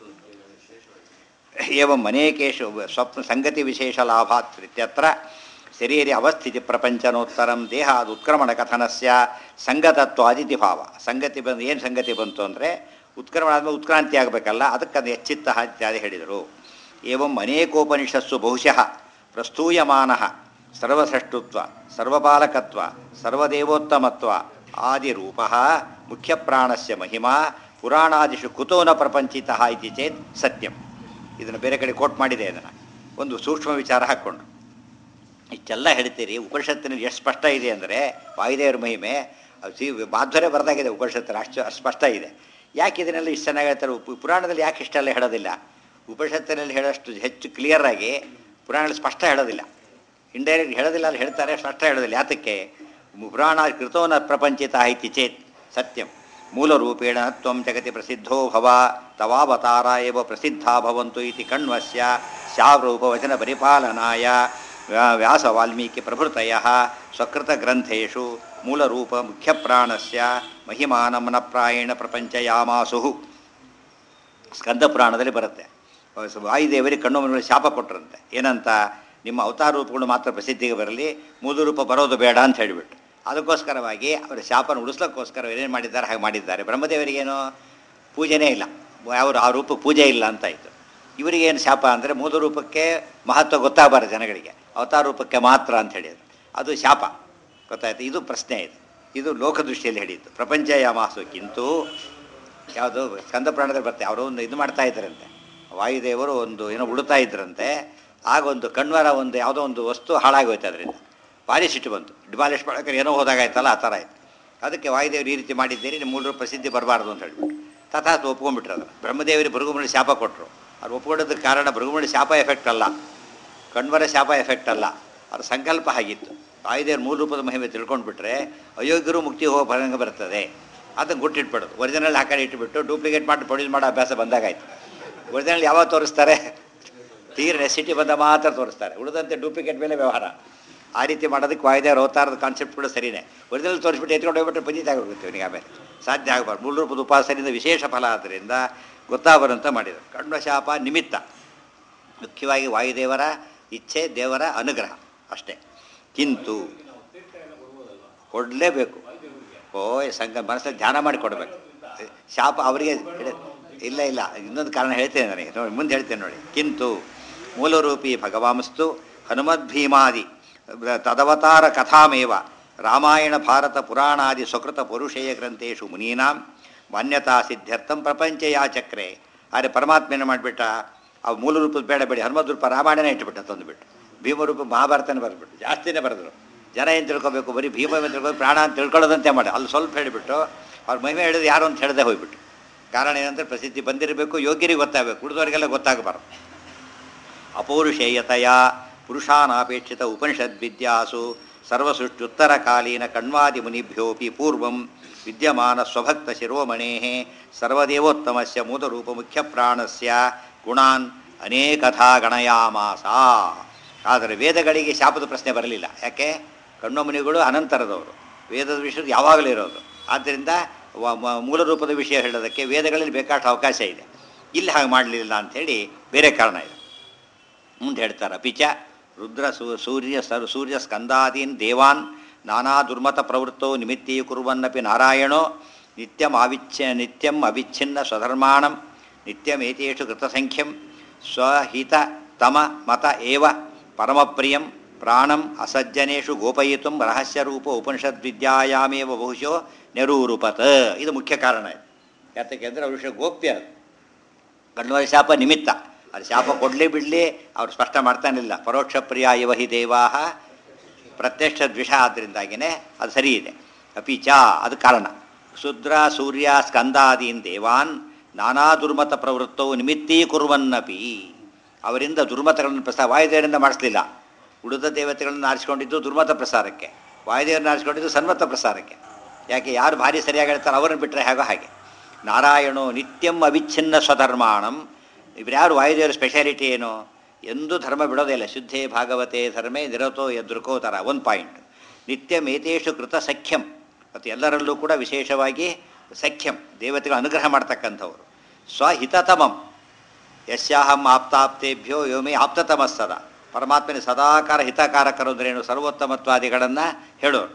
ಏವಂ ಅನೇಕೇಶು ಸ್ವಪ್ನ ಸಂಗತಿ ವಿಶೇಷ ಲಾಭಾತ್ ಇತ್ಯತ್ರ ಶರೀರ ಅವಸ್ಥಿತಿ ಪ್ರಪಂಚನೋತ್ತರಂ ದೇಹಾದ ಉತ್ಕ್ರಮಣ ಕಥನಸ್ಯ ಸಂಗತತ್ವಾದಿತಿ ಭಾವ. ಸಂಗತಿ ಬಂದು ಏನು ಸಂಗತಿ ಬಂತು ಅಂದರೆ ಉತ್ಕ್ರಮಣ ಆದಮೇಲೆ ಉತ್ಕ್ರಾಂತಿ ಆಗಬೇಕಲ್ಲ, ಅದಕ್ಕೆ ಅದು ಎಚ್ಚಿತ್ತ ಇತ್ಯಾದಿ ಹೇಳಿದರು. ಏವಂ ಅನೇಕೋಪನಿಷತ್ಸು ಬಹುಶಃ ಪ್ರಸ್ತೂಯಮಾನ ಸರ್ವಸೃಷ್ಟುತ್ವ ಸರ್ವಪಾಲಕತ್ವ ಸರ್ವದೇವೋತ್ತಮತ್ವ ಆದಿರೂಪ ಮುಖ್ಯಪ್ರಾಣಸ್ಯ ಮಹಿಮಾ ಪುರಾಣಾದಿಷು ಕುತೋ ನ ಪ್ರಪಂಚಿತ ಇತಿ ಚೇತ್ ಸತ್ಯಂ. ಇದನ್ನು ಬೇರೆ ಕಡೆ ಕೋಟ್ ಮಾಡಿದೆ. ಅದನ್ನು ಒಂದು ಸೂಕ್ಷ್ಮ ವಿಚಾರ ಹಾಕ್ಕೊಂಡು ಇಷ್ಟೆಲ್ಲ ಹೇಳ್ತೀರಿ. ಉಪನಿಷತ್ತಿನಲ್ಲಿ ಎಷ್ಟು ಸ್ಪಷ್ಟ ಇದೆ ಅಂದರೆ ವಾಯುದೇವರ ಮಹಿಮೆ ಸಿ ಮಾಧ್ವರೇ ಬರೆದಾಗಿದೆ. ಉಪನಿಷತ್ತಿನ ಅಷ್ಟು ಅಷ್ಟು ಸ್ಪಷ್ಟ ಇದೆ. ಯಾಕೆ ಇದನ್ನೆಲ್ಲ ಇಷ್ಟು ಚೆನ್ನಾಗಿ ಹೇಳ್ತಾರೆ? ಪುರಾಣದಲ್ಲಿ ಯಾಕೆ ಇಷ್ಟೆಲ್ಲ ಹೇಳೋದಿಲ್ಲ? ಉಪನಿಷತ್ತಿನಲ್ಲಿ ಹೇಳೋಷ್ಟು ಹೆಚ್ಚು ಕ್ಲಿಯರಾಗಿ ಪುರಾಣದಲ್ಲಿ ಸ್ಪಷ್ಟ ಹೇಳೋದಿಲ್ಲ. ಇಂಡೈರೆಕ್ಟ್ ಹೇಳೋದಿಲ್ಲ, ಅಲ್ಲಿ ಹೇಳ್ತಾರೆ, ಸ್ಪಷ್ಟ ಹೇಳೋದಿಲ್ಲ. ಯಾತಕ್ಕೆ? ಪುರಾಣ ಕೃತೋನ ಪ್ರಪಂಚಿತ ಇತಿ ಚೇತ್ ಸತ್ಯಂ ಮೂಲರೂಪೇಣ ತ್ವಂ ಜಗತಿ ಪ್ರಸಿದ್ಧೋ ಭವ ತವಾವತಾರ ಏವ ಪ್ರಸಿದ್ಧಾ ಭವಂತು ಇತಿ ಕಣ್ವಸ್ಯ ಸ್ಯಾವರೂಪವಚನ ಪರಿಪಾಲನಾಯ ವ್ಯಾಸ ವಾಲ್ಮೀಕಿ ಪ್ರಭೃತಯಃ ಸ್ವಕೃತಗ್ರಂಥೇಷು ಮೂಲರೂಪ ಮುಖ್ಯಪ್ರಾಣಸ್ಯ ಮಹಿಮಾನಮನಪ್ರಾಯೇಣ ಪ್ರಪಂಚಯಾಮಾಸು. ಸ್ಕಂದ ಪುರಾಣದಲ್ಲಿ ಬರುತ್ತೆ. ವಾಯುದೇವರಿಗೆ ಕಣ್ಣು ಮನೆಗಳು ಶಾಪ ಕೊಟ್ಟರಂತೆ. ಏನಂತ? ನಿಮ್ಮ ಅವತಾರ ರೂಪಗಳು ಮಾತ್ರ ಪ್ರಸಿದ್ಧಿಗೆ ಬರಲಿ, ಮೂಲ ರೂಪ ಬರೋದು ಬೇಡ ಅಂತ ಹೇಳಿಬಿಟ್ಟು. ಅದಕ್ಕೋಸ್ಕರವಾಗಿ ಅವರ ಶಾಪನ ಉಳಿಸ್ಲಿಕ್ಕೋಸ್ಕರ ಏನೇನು ಮಾಡಿದ್ದಾರೆ ಹಾಗೆ ಮಾಡಿದ್ದಾರೆ. ಬ್ರಹ್ಮದೇವರಿಗೇನು ಪೂಜೆನೇ ಇಲ್ಲ, ಅವರು ಆ ರೂಪ ಪೂಜೆ ಇಲ್ಲ ಅಂತಾಯಿತು. ಇವರಿಗೇನು ಶಾಪ ಅಂದರೆ ಮೂಲ ರೂಪಕ್ಕೆ ಮಹತ್ವ ಗೊತ್ತಾಗಬಾರ್ದು ಜನಗಳಿಗೆ, ಅವತಾರ ರೂಪಕ್ಕೆ ಮಾತ್ರ ಅಂತ ಹೇಳಿದ್ರು. ಅದು ಶಾಪ, ಗೊತ್ತಾಯ್ತು? ಇದು ಪ್ರಶ್ನೆ ಇದೆ. ಇದು ಲೋಕದೃಷ್ಟಿಯಲ್ಲಿ ಹೇಳಿದ್ದು. ಪ್ರಪಂಚ ಯಾಮಾಸಕ್ಕಿಂತೂ ಯಾವುದು ಸ್ಕಂದ ಪುರಾಣದಲ್ಲಿ ಬರುತ್ತೆ. ಅವರು ಒಂದು ಇದು ಮಾಡ್ತಾ ಇದ್ದರಂತೆ, ವಾಯುದೇವರು ಒಂದು ಏನೋ ಉಡುತ್ತಾ ಇದ್ರಂತೆ. ಆಗ ಒಂದು ಕಣ್ವರ ಒಂದು ಯಾವುದೋ ಒಂದು ವಸ್ತು ಹಾಳಾಗೋಯ್ತು. ಅದರಿಂದ ಭಾರಿ ಸಿಟ್ಟು ಬಂತು. ಡಿಮಾಲಿಷ್ ಮಾಡೋಕೆ ಏನೋ ಹೋದಾಗಾಯ್ತಲ್ಲ, ಆ ಥರ ಆಯಿತು. ಅದಕ್ಕೆ ವಾಯುದೇವರು ಈ ರೀತಿ ಮಾಡಿದ್ದೀರಿ, ನಿಮ್ಮ ಮೂಲ ಪ್ರಸಿದ್ಧಿ ಬರಬಾರ್ದು ಅಂತ ಹೇಳ್ಬಿಟ್ಟು ತಥಾತ್ ಒಪ್ಕೊಂಡ್ಬಿಟ್ರು. ಅದನ್ನು ಬ್ರಹ್ಮದೇವರಿಗೆ ಭೃಗುಮುನಿ ಶಾಪ ಕೊಟ್ಟರು. ಅವ್ರು ಒಪ್ಕೊಂಡೋದಕ್ಕೆ ಕಾರಣ ಭೃಗುಮುನಿ ಶಾಪ ಎಫೆಕ್ಟ್ ಅಲ್ಲ, ಕಣ್ವರ ಶಾಪ ಎಫೆಕ್ಟ್ ಅಲ್ಲ, ಅದು ಸಂಕಲ್ಪ ಆಗಿತ್ತು. ವಾಯುದೇವ್ರ ಮೂಲ ರೂಪದ ಮಹಿಮೆ ತಿಳ್ಕೊಂಡ್ಬಿಟ್ರೆ ಅಯೋಗ್ಯರು ಮುಕ್ತಿ ಹೋಗೋ ಭಂಗ ಬರ್ತದೆ. ಅದನ್ನು ಗುಟ್ಟಿಟ್ಬಿಡೋದು. ಒರಿಜಿನಲ್ ಆ ಕಡೆ ಇಟ್ಬಿಟ್ಟು ಡೂಪ್ಲಿಕೇಟ್ ಮಾಡಿ ಪ್ರೊಡ್ಯೂಸ್ ಮಾಡೋ ಅಭ್ಯಾಸ ಬಂದಾಗಾಯ್ತು. ಒರಿಜಿನಲ್ ಯಾವಾಗ ತೋರಿಸ್ತಾರೆ? ತೀರ ನೆಸಿಟಿ ಬಂದ ಮಾತ್ರ ತೋರಿಸ್ತಾರೆ, ಉಳಿದಂತೆ ಡೂಪ್ಲಿಕೇಟ್ ಮೇಲೆ ವ್ಯವಹಾರ. ಆ ರೀತಿ ಮಾಡೋದಕ್ಕೆ ವಾಯುದೇವರ ಅವತಾರದ ಕಾನ್ಸೆಪ್ಟ್ ಕೂಡ ಸರಿಯೇ. ಒರಿಜಿನಲ್ ತೋರಿಸ್ಬಿಟ್ಟು ಎತ್ಕೊಂಡು ಹೋಗ್ಬಿಟ್ರೆ ಪಂಜಿತ ಆಗೋಗುತ್ತೆ ಅವನಿಗೆ. ಆಮೇಲೆ ಸಾಧ್ಯ ಆಗಬಾರ್ದು. ಮೂಲ ರೂಪದ ಉಪಾಸನೆಯಿಂದ ವಿಶೇಷ ಫಲ ಆದ್ದರಿಂದ ಗೊತ್ತಾಗಬಾರಂತ ಮಾಡಿದರು. ಕಣ್ವ ಶಾಪ ನಿಮಿತ್ತ, ಮುಖ್ಯವಾಗಿ ವಾಯುದೇವರ ಇಚ್ಛೆ, ದೇವರ ಅನುಗ್ರಹ ಅಷ್ಟೇ. ಕಿಂತು ಕೊಡಲೇಬೇಕು. ಓ ಸಂಘ ಮನಸ್ಸಲ್ಲಿ ಧ್ಯಾನ ಮಾಡಿ ಕೊಡಬೇಕು. ಶಾಪ ಅವರಿಗೆ ಇಲ್ಲ ಇಲ್ಲ ಇನ್ನೊಂದು ಕಾರಣ ಹೇಳ್ತೇನೆ ನನಗೆ, ನೋಡಿ ಮುಂದೆ ಹೇಳ್ತೇನೆ ನೋಡಿ. ಕಿಂತು ಮೂಲರೂಪಿ ಭಗವಾಂಸ್ತು ಹನುಮದ್ಭೀಮಾದಿ ತದವತಾರ ಕಥಾಮೇವ ರಾಮಾಯಣ ಭಾರತ ಪುರಾಣಾದಿ ಸ್ವಕೃತ ಪೌರುಷೇಯ ಗ್ರಂಥೇಶು ಮುನೀನಾಂ ಮಾನ್ಯತಾ ಸಿದ್ಧ್ಯರ್ಥಂ ಪ್ರಪಂಚ ಯಾಚಕ್ರೆ. ಆದರೆ ಪರಮಾತ್ಮೆಯನ್ನು ಮಾಡಿಬಿಟ್ಟ. ಆ ಮೂಲ ರೂಪದ ಬೇಡ ಬೇಡಿ ಹನುಮದ್ ರೂಪ ರಾಮಾಯಣನೇ ಇಟ್ಟುಬಿಟ್ಟ, ತಂದುಬಿಟ್ಟು ಭೀಮರೂಪ ಮಹಾಭಾರತನೇ ಬರೆದ್ಬಿಟ್ಟು ಜಾಸ್ತಿನೇ ಬರೆದ್ರು. ಜನ ಏನು ತಿಳ್ಕೊಬೇಕು? ಬರೀ ಭೀಮ ಏನು ತಿಳ್ಕೊಬೇಕು, ಪ್ರಾಣ ಅಂತ ತಿಳ್ಕೊಳ್ಳೋದಂತೆ ಮಾಡಿ ಅಲ್ಲಿ ಸ್ವಲ್ಪ ಹೇಳಿಬಿಟ್ಟು ಅವ್ರ ಮಹಿಮೆ ಹೇಳಿದ್ರು ಯಾರು ಅಂತ ಹೇಳದೆ ಹೋಗ್ಬಿಟ್ಟು. ಕಾರಣ ಏನಂದರೆ ಪ್ರಸಿದ್ಧಿ ಬಂದಿರಬೇಕು, ಯೋಗ್ಯರಿಗೆ ಗೊತ್ತಾಗಬೇಕು, ಉಳಿದವರಿಗೆಲ್ಲ ಗೊತ್ತಾಗಬಾರ್ದು. ಅಪೌರುಷೇಯತೆಯ ಪುರುಷಾನಾಪೇಕ್ಷಿತ ಉಪನಿಷದ್ವಿದ್ಯಾಸು ಸರ್ವಸೃಷ್ಟ್ಯುತ್ತರಕಾಲೀನ ಕಣ್ವಾದಿ ಮುನಿಭ್ಯೋಪಿ ಪೂರ್ವಂ ವಿದ್ಯಮಾನ ಸ್ವಭಕ್ತ ಶಿರೋಮಣೇ ಸರ್ವದೇವೋತ್ತಮಸ್ಯ ಮೂಲರೂಪ ಮುಖ್ಯಪ್ರಾಣಸ್ಯ ಗುಣಾನ್ ಅನೇಕಥಾ ಗಣಯಾಮಾಸ. ಆದರೆ ವೇದಗಳಿಗೆ ಶಾಪದ ಪ್ರಶ್ನೆ ಬರಲಿಲ್ಲ. ಯಾಕೆ? ಕಣ್ವ ಮುನಿಗಳು ಅನಂತರದವರು, ವೇದದ ವಿಷಯದ ಯಾವಾಗಲೂ ಇರೋದು. ಆದ್ದರಿಂದ ಮೂಲ ರೂಪದ ವಿಷಯ ಹೇಳೋದಕ್ಕೆ ವೇದಗಳಲ್ಲಿ ಬೇಕಾಷ್ಟು ಅವಕಾಶ ಇದೆ. ಇಲ್ಲಿ ಹಾಗೆ ಮಾಡಲಿಲ್ಲ ಅಂಥೇಳಿ ಬೇರೆ ಕಾರಣ ಇದೆ. ಮುಂದೆ ಹೇಳ್ತಾರೆ, ಅಪಿಚ ರುದ್ರ ಸೂ ಸೂರ್ಯ ಸರ್ ಸೂರ್ಯ ಸ್ಕಂದಾದೀನ್ ದೇವಾನ್ ನಾನಾ ದುರ್ಮತ ಪ್ರವೃತ್ತೋ ನಿಮಿತ್ತೀಕುರ್ವನ್ನಪಿ ನಾರಾಯಣೋ ನಿತ್ಯಂ ಅವಿಚ್ಛ ನಿತ್ಯಂ ಅವಿಚ್ಛಿನ್ನ ಸ್ವಧರ್ಮಾಣಂ ನಿತ್ಯಮೇತೇಷು ಕೃತಸಂಖ್ಯಂ ಸ್ವಹಿತ ತಮ ಮತ ಏವ ಪರಮಪ್ರಿಯಂ ಪ್ರಾಣಂ ಅಸಜ್ಜನೇಷು ಗೋಪಯಿತು ರಹಸ್ಯರೂಪ ಉಪನಿಷದ್ವಿದ್ಯಾಯಾಮೇವ ಬಹುಶೋ ನೆರೂರುಪತ್. ಇದು ಮುಖ್ಯ ಕಾರಣ ಇದು. ಯಾತಕ್ಕೆ ಅಂದರೆ ಅವ್ರ ವಿಷಯ ಗೋಪ್ಯ. ಕಣ್ವ ಶಾಪ ನಿಮಿತ್ತ, ಅದು ಶಾಪ ಕೊಡಲಿ ಬಿಡಲಿ ಅವ್ರು ಸ್ಪಷ್ಟ ಮಾಡ್ತಾನಿಲ್ಲ. ಪರೋಕ್ಷ ಪ್ರಿಯ ಇವ ಹಿ ದೇವಾಹ ಪ್ರತ್ಯಕ್ಷ ದ್ವಿಷ, ಆದ್ದರಿಂದಾಗಿಯೇ ಅದು ಸರಿ ಇದೆ. ಅಪಿಚ ಅದು ಕಾರಣ. ಶುದ್ರ ಸೂರ್ಯ ಸ್ಕಂದಾದೀನ್ ದೇವಾನ್ ನಾನಾ ದುರ್ಮತ ಪ್ರವೃತ್ತವು ನಿಮಿತ್ತೀಕುರ್ವನ್ನಪಿ, ಅವರಿಂದ ದುರ್ಮತಗಳನ್ನು ಪ್ರಸಾರ ವಾಯುದೇವರಿಂದ ಮಾಡಿಸಲಿಲ್ಲ. ಉಳಿದ ದೇವತೆಗಳನ್ನು ಆರಿಸಿಕೊಂಡಿದ್ದು ದುರ್ಮತ ಪ್ರಸಾರಕ್ಕೆ, ವಾಯುದೇವರನ್ನು ಆರಿಸಿಕೊಂಡಿದ್ದು ಸನ್ಮತ ಪ್ರಸಾರಕ್ಕೆ. ಯಾಕೆ? ಯಾರು ಭಾರಿ ಸರಿಯಾಗಿ ಹೇಳ್ತಾರೆ ಅವರನ್ನು ಬಿಟ್ಟರೆ ಹೇಗೋ ಹಾಗೆ. ನಾರಾಯಣೋ ನಿತ್ಯಂ ಅವಿಚ್ಛಿನ್ನ ಸ್ವಧರ್ಮಾಣಂ. ಇವ್ರು ಯಾರು? ವಾಯುದೇವರ ಸ್ಪೆಷಾಲಿಟಿ ಏನು? ಎಂದೂ ಧರ್ಮ ಬಿಡೋದೇ ಇಲ್ಲ. ಶುದ್ಧೇ ಭಾಗವತೆ ಧರ್ಮೇ ನಿರತೋ ಎದುರುಕೋ ಥರ ಒಂದು ಪಾಯಿಂಟ್. ನಿತ್ಯಂ ಏತೇಷು ಕೃತ ಸಖ್ಯಂ, ಮತ್ತು ಎಲ್ಲರಲ್ಲೂ ಕೂಡ ವಿಶೇಷವಾಗಿ ಸಖ್ಯಂ, ದೇವತೆಗಳು ಅನುಗ್ರಹ ಮಾಡ್ತಕ್ಕಂಥವ್ರು. ಸ್ವಹಿತತಮಂ ಯಸ್ಯಾಹಂ ಆಪ್ತಾಪ್ತೇಭ್ಯೋ ಯೋಮೇ ಆಪ್ತತಮಸ್ಸದ. ಪರಮಾತ್ಮನ ಸದಾಕಾರ ಹಿತಕಾರಕರು ಅಂದ್ರೇನು ಸರ್ವೋತ್ತಮತ್ವಾದಿಗಳನ್ನು ಹೇಳೋರು.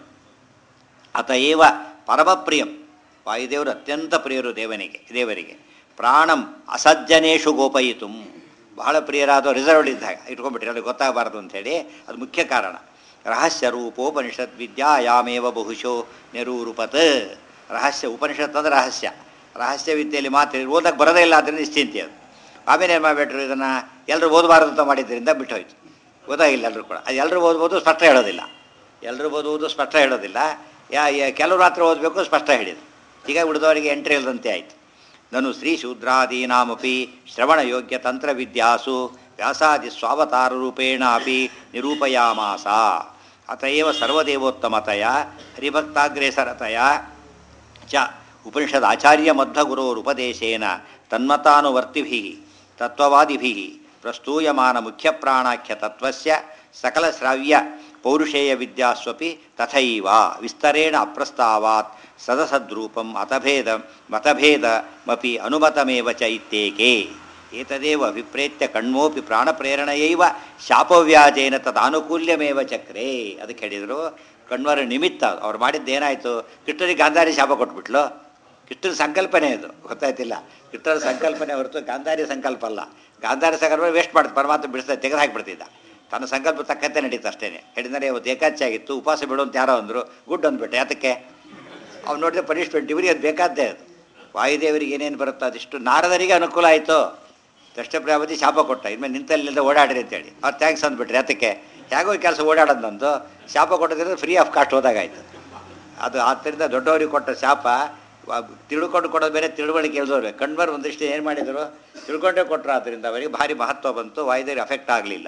ಅತಏವ ಪರಮಪ್ರಿಯಂ, ವಾಯುದೇವರು ಅತ್ಯಂತ ಪ್ರಿಯರು ದೇವನಿಗೆ ದೇವರಿಗೆ. ಪ್ರಾಣಂ ಅಸಜ್ಜನೇಶು ಗೋಪಯಿತು, ಬಹಳ ಪ್ರಿಯರಾದ ರಿಸರ್ವ್ಡ್ ಇದ್ದಾಗ ಇಟ್ಕೊಂಡ್ಬಿಟ್ರಿ, ಅಲ್ಲಿ ಗೊತ್ತಾಗಬಾರ್ದು ಅಂಥೇಳಿ ಅದು ಮುಖ್ಯ ಕಾರಣ. ರಹಸ್ಯ ರೂಪೋಪನಿಷತ್ ವಿದ್ಯಾಯಾಮೇವ ಬಹುಶೋ ನಿರೂರುಪತ್. ರಹಸ್ಯ ಉಪನಿಷತ್ ಅಂದರೆ ರಹಸ್ಯ, ರಹಸ್ಯ ವಿದ್ಯೆಯಲ್ಲಿ ಮಾತ್ರ ಓದಕ್ಕೆ ಬರೋದೇ ಇಲ್ಲ, ಆದ್ದರಿಂದ ನಿಶ್ಚಿಂತೆ ಅದು. ಆಮೇಲೆ ಏನು ಮಾಡಿಬಿಟ್ರು, ಇದನ್ನು ಎಲ್ಲರೂ ಓದಬಾರ್ದು ಅಂತ ಮಾಡಿದ್ದರಿಂದ ಬಿಟ್ಟೋಯ್ತು, ಓದಾಗಿಲ್ಲ ಎಲ್ಲರೂ ಕೂಡ. ಅದು ಎಲ್ಲರೂ ಓದ್ಬೋದು, ಸ್ಪಷ್ಟ ಹೇಳೋದಿಲ್ಲ. ಎಲ್ಲರೂ ಓದುವುದು ಸ್ಪಷ್ಟ ಹೇಳೋದಿಲ್ಲ. ಯಾ ಕೆಲವರು ಮಾತ್ರ ಓದಬೇಕು, ಸ್ಪಷ್ಟ ಹೇಳಿದರು. ಈಗ ಉಳಿದವರಿಗೆ ಎಂಟ್ರಿ ಇಲ್ಲದಂತೆ ಆಯಿತು. ನನು ಶ್ರೀ ಶೂದ್ರಾದೀನಾಮಪಿ ಶ್ರವಣಯೋಗ್ಯ ತಂತ್ರವಿದ್ಯಾಸು ವ್ಯಾಸಾದಿ ಸ್ವಾವತಾರ ರೂಪೇಣ ಅಪಿ ನಿರೂಪಯಾಮಾಸ. ಅತಏವ ಸರ್ವದೇವೋತ್ತಮತೆಯ ಹರಿಭಕ್ತಾಗ್ರೇಸರತೆಯ ಚ ಉಪನಿಷದ್ ಆಚಾರ್ಯ ಮಧ್ವಗುರೋರುಪದೇಶೇನ ತನ್ಮತಾನುವರ್ತಿಭಿಃ ತತ್ವವಾದಿಭಿಃ ಪ್ರಸ್ತೂಯಮಾನ ಮುಖ್ಯಪ್ರಾಣಾಖ್ಯ ತತ್ವಸ್ಯ ಸಕಲ ಶ್ರಾವ್ಯ ಪೌರುಷೇಯ ವಿದ್ಯಾಸ್ವಪಿ ತಥೈವ ವಿಸ್ತರೇಣ ಅಪ್ರಸ್ತಾವಾತ್ ಸದಸದ್ರೂಪಂ ಅತಭೇದ ಮತಭೇದಮಪಿ ಅನುಮತಮೇವ ಚ ಇತ್ಯೇಕೆ. ಏತದೇವ ವಿಪ್ರೇತ್ಯ ಕಣ್ಮೋಪಿ ಪ್ರಾಣಪ್ರೇರಣೆಯೈವ ಶಾಪವ್ಯಾಜೇನ ತದಾನುಕೂಲ್ಯಮೇವ ಚಕ್ರೇ. ಅದಕ್ಕೆ ಹೇಳಿದರು ಕಣ್ವರ ನಿಮಿತ್ತ ಅವ್ರು ಮಾಡಿದ್ದೇನಾಯಿತು, ಕೃಷ್ಣನಿಗೆ ಗಾಂಧಾರಿ ಶಾಪ ಕೊಟ್ಬಿಟ್ಲು. ಕೃಷ್ಣನ ಸಂಕಲ್ಪನೆ ಅದು, ಗೊತ್ತಾಯ್ತಿಲ್ಲ. ಕೃಷ್ಣನ ಸಂಕಲ್ಪನೆ ಹೊರತು ಗಾಂಧಾರಿ ಸಂಕಲ್ಪ ಅಲ್ಲ. ಗಾಂಧಾರಿ ಸಂಕಲ್ಪ ವೇಸ್ಟ್ ಮಾಡ್ತು, ಪರಮಾತ್ಮ ಬಿಡಿಸ್ತಾ ತೆಗೆದು ಹಾಕಿಬಿಡ್ತಿದ್ದ. ತನ್ನ ಸಂಕಲ್ಪ ತಕ್ಕಂತೆ ನಡೀತು ಅಷ್ಟೇ. ಹೇಳಿದರೆ ಇವತ್ತು ಏಕಾಚ್ಚಾಗಿತ್ತು, ಉಪವಾಸ ಬಿಡು ಅಂತ ಯಾರೋ ಅಂದರು, ಗುಡ್ ಅಂದ್ಬಿಟ್ಟೆ. ಯಾತಕ್ಕೆ ಅವ್ನು ನೋಡಿದ್ರೆ ಪನಿಷ್ಮೆಂಟ್, ಇವರಿಗೆ ಅದು ಬೇಕಾದ್ದೇ ಅದು. ವಾಯುದೇವರಿಗೆ ಏನೇನು ಬರುತ್ತೋ ಅದಿಷ್ಟು. ನಾರದರಿಗೆ ಅನುಕೂಲ ಆಯಿತು, ದಕ್ಷ ಪ್ರಜಾಪತಿ ಶಾಪ ಕೊಟ್ಟ, ಇನ್ಮೇಲೆ ನಿಂತಲ್ಲಿಂದ ಓಡಾಡ್ರಿ ಅಂತೇಳಿ. ಅವ್ರು ಥ್ಯಾಂಕ್ಸ್ ಅಂದ್ಬಿಟ್ರಿ. ಯಾತಕ್ಕೆ ಹೇಗೋ ಕೆಲಸ ಓಡಾಡೋದು ನಂದು, ಶಾಪ ಕೊಟ್ಟೋದ್ರಿಂದ ಫ್ರೀ ಆಫ್ ಕಾಸ್ಟ್ ಹೋದಾಗಾಯ್ತು ಅದು. ಆದ್ದರಿಂದ ದೊಡ್ಡವರಿಗೆ ಕೊಟ್ಟ ಶಾಪ ತಿಳ್ಕೊಂಡು ಕೊಡೋದು ಬೇರೆ, ತಿಳುವಳಿಕೆ ಇಲ್ದವ್ರೆ. ಕಣ್ಬರ್ ಒಂದಿಷ್ಟು ಏನು ಮಾಡಿದರು, ತಿಳ್ಕೊಂಡೇ ಕೊಟ್ಟರು. ಆದ್ದರಿಂದ ಅವರಿಗೆ ಭಾರಿ ಮಹತ್ವ ಬಂತು, ವಾಯುದೇವರಿಗೆ ಅಫೆಕ್ಟ್ ಆಗಲಿಲ್ಲ.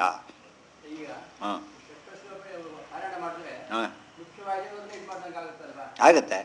ಹಾಂ ಹಾಂ ಆಗುತ್ತೆ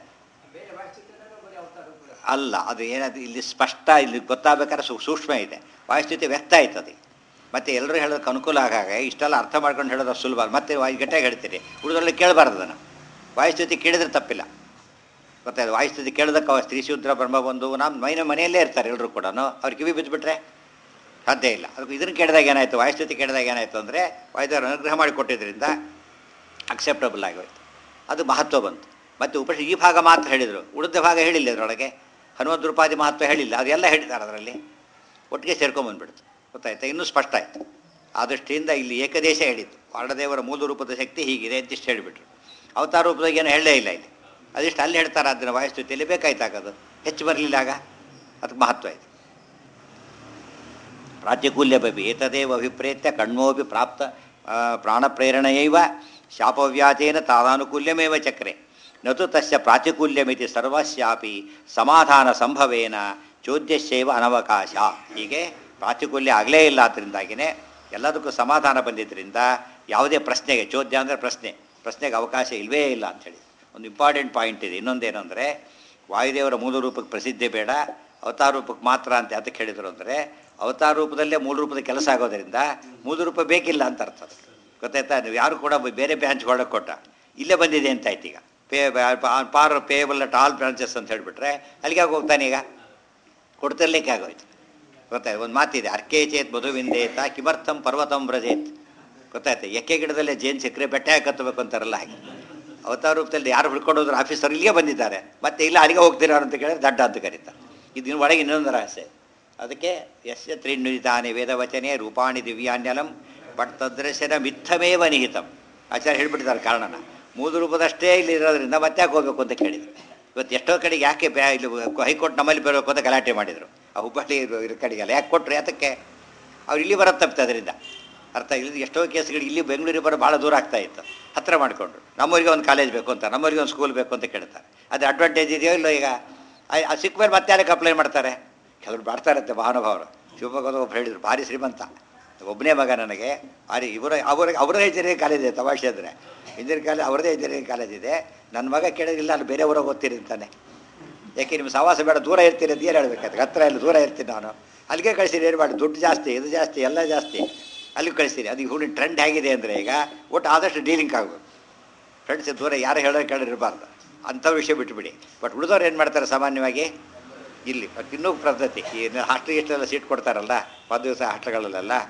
ಅಲ್ಲ, ಅದು ಏನಾದ್ರು ಇಲ್ಲಿ ಸ್ಪಷ್ಟ, ಇಲ್ಲಿ ಗೊತ್ತಾಗಬೇಕಾದ್ರೆ ಸೂ ಸೂಕ್ಷ್ಮ ಇದೆ. ವಾಯುಸ್ಥಿತಿ ವ್ಯಕ್ತ ಆಯ್ತದೆ. ಮತ್ತು ಎಲ್ಲರೂ ಹೇಳೋದಕ್ಕೆ ಅನುಕೂಲ ಆಗಾಗ ಇಷ್ಟೆಲ್ಲ ಅರ್ಥ ಮಾಡ್ಕೊಂಡು ಹೇಳೋದು ಸುಲಭ. ಮತ್ತೆ ವಾಯು ಗಟ್ಟಿಯಾಗಿ ಹೇಳ್ತೀರಿ, ಉಳಿದೊಳ್ಳೆ ಕೇಳಬಾರ್ದು ಅದನ್ನು. ವಾಯುಸ್ಥಿತಿ ಕೇಳಿದ್ರೆ ತಪ್ಪಿಲ್ಲ, ಗೊತ್ತಾಯ್ತು. ವಾಯುಸ್ಥಿತಿ ಕೇಳೋದಕ್ಕೆ ಅವ ಸ್ತ್ರೀ ಶೂದ್ರ ಬ್ರಹ್ಮ ಬಂದು ನಮ್ಮ ಮೈನ ಮನೆಯಲ್ಲೇ ಇರ್ತಾರೆ ಎಲ್ಲರೂ ಕೂಡ, ಅವ್ರು ಕಿವಿ ಬಿದ್ದುಬಿಟ್ರೆ ಸಾಧ್ಯ ಇಲ್ಲ. ಅದಕ್ಕೆ ಇದನ್ನು ಕೇಳಿದಾಗ ಏನಾಯಿತು, ವಾಯುಸ್ಥಿತಿ ಕೇಳಿದಾಗ ಏನಾಯಿತು ಅಂದರೆ ವಾಯುದೇವರು ಅನುಗ್ರಹ ಮಾಡಿ ಕೊಟ್ಟಿದ್ದರಿಂದ ಅಕ್ಸೆಪ್ಟಬಲ್ ಆಗೋಯ್ತು, ಅದು ಮಹತ್ವ ಬಂತು. ಮತ್ತು ಉಪನಿಷತ್ ಈ ಭಾಗ ಮಾತ್ರ ಹೇಳಿದರು, ಉಳಿದ ಭಾಗ ಹೇಳಿಲ್ಲ. ಅದರೊಳಗೆ ಹನುಮದ್ ರೂಪಾದಿ ಮಹತ್ವ ಹೇಳಿಲ್ಲ, ಅದೆಲ್ಲ ಹೇಳಿದ್ದಾರೆ ಅದರಲ್ಲಿ, ಒಟ್ಟಿಗೆ ಸೇರ್ಕೊಂಬಂದ್ಬಿಡ್ತು. ಗೊತ್ತಾಯ್ತಾ, ಇನ್ನೂ ಸ್ಪಷ್ಟ ಆಯಿತು. ಆ ದೃಷ್ಟಿಯಿಂದ ಇಲ್ಲಿ ಏಕದೇಶ ಹೇಳಿದ್ದು, ವಾರಣದೇವರ ಮೂಲ ರೂಪದ ಶಕ್ತಿ ಹೀಗಿದೆ ಅಂತಿಷ್ಟು ಹೇಳಿಬಿಟ್ರು. ಅವತಾರ ರೂಪದಾಗ ಏನೂ ಹೇಳಲೇ ಇಲ್ಲ ಇಲ್ಲಿ, ಅದಿಷ್ಟು ಅಲ್ಲಿ ಹೇಳ್ತಾರೆ. ಅದನ್ನು ವಾಯುಸ್ಥಿತಿಯಲ್ಲಿ ಬೇಕಾಯ್ತಾಗೋದು, ಹೆಚ್ಚು ಬರಲಿಲ್ಲ, ಆಗ ಅದಕ್ಕೆ ಮಹತ್ವ ಆಯಿತು. ಪ್ರಾಚ್ಯಕೂಲ್ಯ ಬಬಿ ಏತದೇವ ಅಭಿಪ್ರೇತ್ಯ ಕಣ್ಮೋಪಿ ಪ್ರಾಪ್ತ ಪ್ರಾಣಪ್ರೇರಣೆಯೈವ ಶಾಪವ್ಯಾಜೇನ ತಾದಾನುಕೂಲ್ಯಮೇವ ಚಕ್ರೆ ನತು ತಸ್ಯ ಪ್ರಾತಿಕೂಲ್ಯಮಿತಿ ಸರ್ವಸ್ಯಾಪಿ ಸಮಾಧಾನ ಸಂಭವೇನ ಚೋದ್ಯಶ್ಚೈವ ಅನವಕಾಶ. ಹೀಗೆ ಪ್ರಾತಿಕೂಲ್ಯ ಆಗಲೇ ಇಲ್ಲ, ಅದರಿಂದಾಗಿಯೇ ಎಲ್ಲದಕ್ಕೂ ಸಮಾಧಾನ ಬಂದಿದ್ದರಿಂದ ಯಾವುದೇ ಪ್ರಶ್ನೆಗೆ, ಚೋದ್ಯ ಅಂದರೆ ಪ್ರಶ್ನೆ, ಪ್ರಶ್ನೆಗೆ ಅವಕಾಶ ಇಲ್ಲವೇ ಇಲ್ಲ ಅಂಥೇಳಿ ಒಂದು ಇಂಪಾರ್ಟೆಂಟ್ ಪಾಯಿಂಟ್ ಇದೆ. ಇನ್ನೊಂದೇನು ಅಂದರೆ ವಾಯುದೇವರ ಮೂಲ ರೂಪಕ್ಕೆ ಪ್ರಸಿದ್ಧಿ ಬೇಡ, ಅವತಾರ ರೂಪಕ್ಕೆ ಮಾತ್ರ ಅಂತ ಅದಕ್ಕೆ ಹೇಳಿದರು ಅಂದರೆ ಅವತಾರ ರೂಪದಲ್ಲೇ ಮೂಲ ರೂಪದ ಕೆಲಸ ಆಗೋದರಿಂದ ಮೂಲ ರೂಪ ಬೇಕಿಲ್ಲ ಅಂತ ಅರ್ಥ. ಗೊತ್ತಾಯ್ತಾ, ನೀವು ಯಾರು ಕೂಡ ಬೇರೆ ಬ್ರಾಂಚ್ ಒಳಗೆ ಕೊಟ್ಟ ಇಲ್ಲೇ ಬಂದಿದೆ ಅಂತ ಆಯ್ತು. ಈಗ ಪೇ ಪಾರ್ ಪೇಬಲ್ ಅಟ್ ಆಲ್ ಬ್ರಾಂಚಸ್ ಅಂತ ಹೇಳಿಬಿಟ್ರೆ ಅಲ್ಲಿಗೆ ಆಗಿ ಹೋಗ್ತಾನೆ, ಈಗ ಕೊಡ್ತಿರ್ಲಿಕ್ಕೆ ಆಗೋಯ್ತು. ಗೊತ್ತಾಯ್ತು, ಒಂದು ಮಾತಿದೆ, ಅರ್ಕೆ ಚೇತ್ ಮಧುವಿಂದೇತ ಕಿಮರ್ಥಂ ಪರ್ವತಂ ವ್ರಜೇತ್. ಗೊತ್ತಾಯ್ತು, ಎಕ್ಕೆ ಗಿಡದಲ್ಲೇ ಜೇನು ಸಿಕ್ಕರೆ ಬೆಟ್ಟೆ ಹಾಕತ್ತಬೇಕು ಅಂತಾರಲ್ಲ ಹಾಗೆ. ಅವತಾರ ರೂಪದಲ್ಲಿ ಯಾರು ಹುಡ್ಕೊಂಡೋದ್ರು ಆಫೀಸರ್ ಇಲ್ಲಿಗೆ ಬಂದಿದ್ದಾರೆ, ಮತ್ತೆ ಇಲ್ಲ ಅಲ್ಲಿಗೆ ಹೋಗ್ತಿರೋರು ಅಂತ ಕೇಳಿದ್ರೆ ದಡ್ಡ ಅಂತ ಕರೀತಾರೆ. ಇದನ್ನ ಒಳಗೆ ಇನ್ನೊಂದು ರಹಸ್ಯ. ಅದಕ್ಕೆ ಯಸ್ಯ ತ್ರೀನ್ವಿತಾನಿ ವೇದವಚನೆ ರೂಪಾಣಿ ದಿವ್ಯಾನ್ಯಲಂ ಬಟ್ ತದೃಶನ ಮಿಥಮೇವ ನಿಹಿತಂ. ಆಚಾರ್ಯ ಹೇಳ್ಬಿಟ್ಟಿದ್ದಾರೆ ಕಾರಣನ, ಮೂಲ ರೂಪದಷ್ಟೇ ಇಲ್ಲಿ ಇರೋದ್ರಿಂದ ಮತ್ತೆ ಯಾಕೆ ಹೋಗ್ಬೇಕು ಅಂತ ಕೇಳಿದರು. ಇವತ್ತು ಎಷ್ಟೋ ಕಡೆಗೆ ಯಾಕೆ ಬ್ಯಾ ಇಲ್ಲಿ ಹೈಕೋರ್ಟ್ ನಮ್ಮಲ್ಲಿ ಬರಬೇಕು ಅಂತ ಗಲಾಟೆ ಮಾಡಿದರು. ಆ ಹುಬ್ಬಳ್ಳಿ ಇರೋ ಕಡೆಗೆಲ್ಲ ಯಾಕೆ ಕೊಟ್ಟರು, ಯಾತಕ್ಕೆ ಅವ್ರು ಇಲ್ಲಿ ಬರೋದು ತಪ್ಪಿತು. ಅದರಿಂದ ಅರ್ಥ ಇಲ್ಲಿ ಎಷ್ಟೋ ಕೇಸ್ಗಳು ಇಲ್ಲಿ ಬೆಂಗಳೂರಿಗೆ ಬರೋ ಭಾಳ ದೂರ ಆಗ್ತಾ ಇತ್ತು, ಹತ್ತಿರ ಮಾಡಿಕೊಂಡ್ರು. ನಮ್ಮೂರಿಗೆ ಒಂದು ಕಾಲೇಜ್ ಬೇಕು ಅಂತ, ನಮ್ಮೂರಿಗೆ ಒಂದು ಸ್ಕೂಲ್ ಬೇಕು ಅಂತ ಕೇಳ್ತಾರೆ. ಅದು ಅಡ್ವಾಂಟೇಜ್ ಇದೆಯೋ ಇಲ್ಲೋ. ಈಗ ಅದು ಸಿಕ್ಕ ಮೇಲೆ ಮತ್ತೆ ಯಾರಕ್ಕೆ ಅಪ್ಲೈ ಮಾಡ್ತಾರೆ, ಕೆಲವರು ಮಾಡ್ತಾ ಇರುತ್ತೆ ಮಹಾನುಭಾವರು. ಶಿವಮೊಗ್ಗದ ಒಬ್ಬರು ಹೇಳಿದರು, ಭಾರಿ ಶ್ರೀಮಂತ, ಒಬ್ಬನೇ ಮಗ ನನಗೆ, ಭಾರಿ ಇವರ ಅವ್ರಿಗೆ ಅವರದೇ ಇಂಜಿನಿಯರಿಂಗ್ ಕಾಲೇಜ್ ಇದೆ. ತಮಾಷೆ ಅಂದರೆ ಇಂಜಿನಿಯರಿಂಗ್ ಕಾಲೇಜ್ ಅವರದೇ ಇಂಜಿನಿಯರಿಂಗ್ ಕಾಲೇಜ್ ಇದೆ. ನನ್ನ ಮಗ ಕೇಳೋದಿಲ್ಲ, ನಾನು ಬೇರೆ ಊರಾಗ ಓದ್ತೀನಿ ಅಂತಾನೆ. ಯಾಕೆ ನಿಮ್ಮ ಸವಾಸ ಬೇಡ, ದೂರ ಇರ್ತೀನಿ ಅಂತ ಏನು ಹೇಳ್ಬೇಕಾದ್ರೆ, ಹತ್ತಿರ ಇಲ್ಲ ದೂರ ಇರ್ತೀನಿ ನಾನು, ಅಲ್ಲಿಗೆ ಕಳಿಸ್ತೀನಿ. ಏನು ಮಾಡಿ, ದುಡ್ಡು ಜಾಸ್ತಿ, ಇದು ಜಾಸ್ತಿ, ಎಲ್ಲ ಜಾಸ್ತಿ, ಅಲ್ಲಿಗೆ ಕಳಿಸ್ತೀನಿ. ಅದು ಈಗ ಹೂಡಿನ ಟ್ರೆಂಡ್ ಹೇಗಿದೆ ಅಂದರೆ ಈಗ ಒಟ್ಟು ಆದಷ್ಟು ಡೀಲಿಂಗ್ ಆಗಬೇಕು. ಫ್ರೆಂಡ್ಸ್ ದೂರ ಯಾರು ಹೇಳೋ ಕೇಳಿರಬಾರ್ದು, ಅಂಥ ವಿಷಯ ಬಿಟ್ಟುಬಿಡಿ. ಬಟ್ ಉಳಿದವ್ರು ಏನು ಮಾಡ್ತಾರೆ ಸಾಮಾನ್ಯವಾಗಿ ಇಲ್ಲಿ ಇನ್ನೂ ಪದ್ಧತಿ, ಈ ಹಾಸ್ಟೆಲ್ ಗಿಸ್ಟೆಲ್ಲ ಸೀಟ್ ಕೊಡ್ತಾರಲ್ಲ ಒಂದು ದಿವಸ ಹಾಸ್ಟೆಲ್ಗಳಲ್ಲೆಲ್ಲ,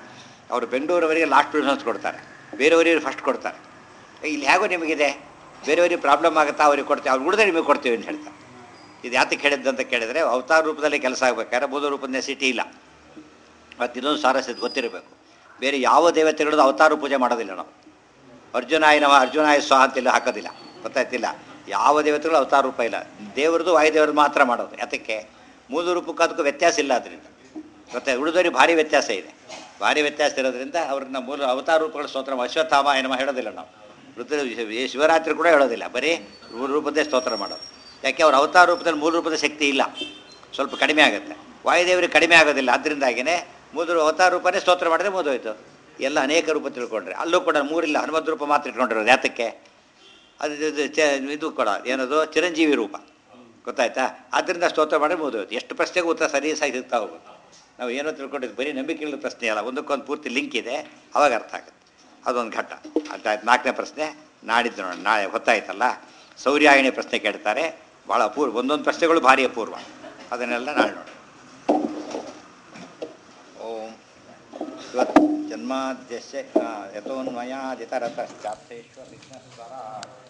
ಅವರು ಬೆಂಗಳೂರವರಿಗೆ ಲಾಸ್ಟ್ ಪ್ರಿಫರೆನ್ಸ್ ಕೊಡ್ತಾರೆ, ಬೇರೆಯವರಿಗೆ ಫಸ್ಟ್ ಕೊಡ್ತಾರೆ. ಇಲ್ಲಿ ಹೇಗೋ ನಿಮಗಿದೆ, ಬೇರೆಯವರಿಗೆ ಪ್ರಾಬ್ಲಮ್ ಆಗುತ್ತಾ ಅವ್ರಿಗೆ ಕೊಡ್ತೀವಿ, ಅವ್ರು ಉಳಿದ್ರೆ ನಿಮಗೆ ಕೊಡ್ತೀವಿ ಅಂತ ಹೇಳ್ತಾರೆ. ಇದು ಯಾತಕ್ಕೆ ಹೇಳಿದ್ದು ಅಂತ ಕೇಳಿದರೆ ಅವತಾರ ರೂಪದಲ್ಲಿ ಕೆಲಸ ಆಗಬೇಕಾದ್ರೆ ಬೋಧ ರೂಪದ ನೆಸಿಟಿ ಇಲ್ಲ. ಮತ್ತು ಇನ್ನೊಂದು ಸಾರಸ್ಯ ಗೊತ್ತಿರಬೇಕು, ಬೇರೆ ಯಾವ ದೇವತೆಗಳದ್ದು ಅವತಾರ ಪೂಜೆ ಮಾಡೋದಿಲ್ಲ ನಾವು. ಅರ್ಜುನಾಯ ನಮ ಅರ್ಜುನಾಯ ಸ್ವಾಹ ಅಂತೆಲ್ಲ ಹಾಕೋದಿಲ್ಲ, ಗೊತ್ತಾಯ್ತಿಲ್ಲ. ಯಾವ ದೇವತೆಗಳು ಅವತಾರ ರೂಪ ಇಲ್ಲ, ದೇವ್ರದ್ದು ವಾಯುದೇವ್ರದ್ದು ಮಾತ್ರ ಮಾಡೋದು. ಯಾತಕ್ಕೆ? ಮೂಲ ರೂಪಕ್ಕೆ ಅದಕ್ಕೂ ವ್ಯತ್ಯಾಸ ಇಲ್ಲ. ಅದರಿಂದ ಗೊತ್ತಾಯ್ತು, ಉಳಿದವರಿಗೆ ಭಾರಿ ವ್ಯತ್ಯಾಸ ಇದೆ. ಭಾರಿ ವ್ಯತ್ಯಾಸ ಇರೋದ್ರಿಂದ ಅವ್ರನ್ನ ಮೂಲ ಅವತಾರ ರೂಪಗಳ ಸ್ತೋತ್ರ ಅಶ್ವತ್ಥಾಮ ಏನಮ್ಮ ಹೇಳೋದಿಲ್ಲ ನಾವು. ರುದ್ರ ಶಿವರಾತ್ರಿ ಕೂಡ ಹೇಳೋದಿಲ್ಲ, ಬರೀ ಮೂಲ ರೂಪದೇ ಸ್ತೋತ್ರ ಮಾಡೋದು. ಯಾಕೆ? ಅವ್ರ ಅವತಾರ ರೂಪದಲ್ಲಿ ಮೂಲ ರೂಪದ ಶಕ್ತಿ ಇಲ್ಲ, ಸ್ವಲ್ಪ ಕಡಿಮೆ ಆಗುತ್ತೆ. ವಾಯುದೇವರಿಗೆ ಕಡಿಮೆ ಆಗೋದಿಲ್ಲ, ಅದರಿಂದಾಗಿಯೇ ಮೂಲ ಅವತಾರ ರೂಪನೇ ಸ್ತೋತ್ರ ಮಾಡಿದ್ರೆ ಮುಗಿದೋಯ್ತು. ಎಲ್ಲ ಅನೇಕ ರೂಪ ತಿಳ್ಕೊಂಡ್ರೆ ಅಲ್ಲೂ ಕೂಡ ಮೂರಿಲ್ಲ, ಹನುಮದ್ ರೂಪ ಮಾತ್ರ ಇಟ್ಕೊಂಡಿರೋದು. ಯಾತಕ್ಕೆ? ಅದು ಇದು ಚ ಇದು ಕೂಡ ಏನದು ಚಿರಂಜೀವಿ ರೂಪ, ಗೊತ್ತಾಯ್ತಾ? ಆದ್ದರಿಂದ ಸ್ತೋತ್ರ ಮಾಡಿ ಮುಗಿದೋಯ್ತು. ಎಷ್ಟು ಪ್ರಶ್ನೆಗೂ ಉತ್ತರ ಸರಿ ಸರಿ ಸಿಗ್ತಾ ಹೋಗುತ್ತೆ. ನಾವು ಏನೋ ತಿಳ್ಕೊಂಡಿದ್ದು ಬರೀ ನಂಬಿಕೆಗಳ ಪ್ರಶ್ನೆ ಅಲ್ಲ, ಒಂದಕ್ಕೊಂದು ಪೂರ್ತಿ ಲಿಂಕ್ ಇದೆ, ಅವಾಗ ಅರ್ಥ ಆಗುತ್ತೆ. ಅದೊಂದು ಘಟ್ಟ ಅರ್ಥ ಆಯ್ತು. ನಾಲ್ಕನೇ ಪ್ರಶ್ನೆ ನಾಡಿದ್ದು ನೋಡಿ, ನಾಳೆ ಹೊತ್ತಾಯ್ತಲ್ಲ. ಸೌರ್ಯಾಯಣಿ ಪ್ರಶ್ನೆ ಕೇಳ್ತಾರೆ, ಭಾಳ ಅಪೂರ್ವ, ಒಂದೊಂದು ಪ್ರಶ್ನೆಗಳು ಭಾರಿ ಅಪೂರ್ವ, ಅದನ್ನೆಲ್ಲ ನಾಳೆ ನೋಡಿ. ಓಂ ಇವತ್ತು ಜನ್ಮಾದ್ಯಸ್ಯ ಯತೋನ್ಮಯಾದಿತರತಶ್ಚಾಪ್ತೇಶ್ವರ ವಿಘ್ನಸ್ವರ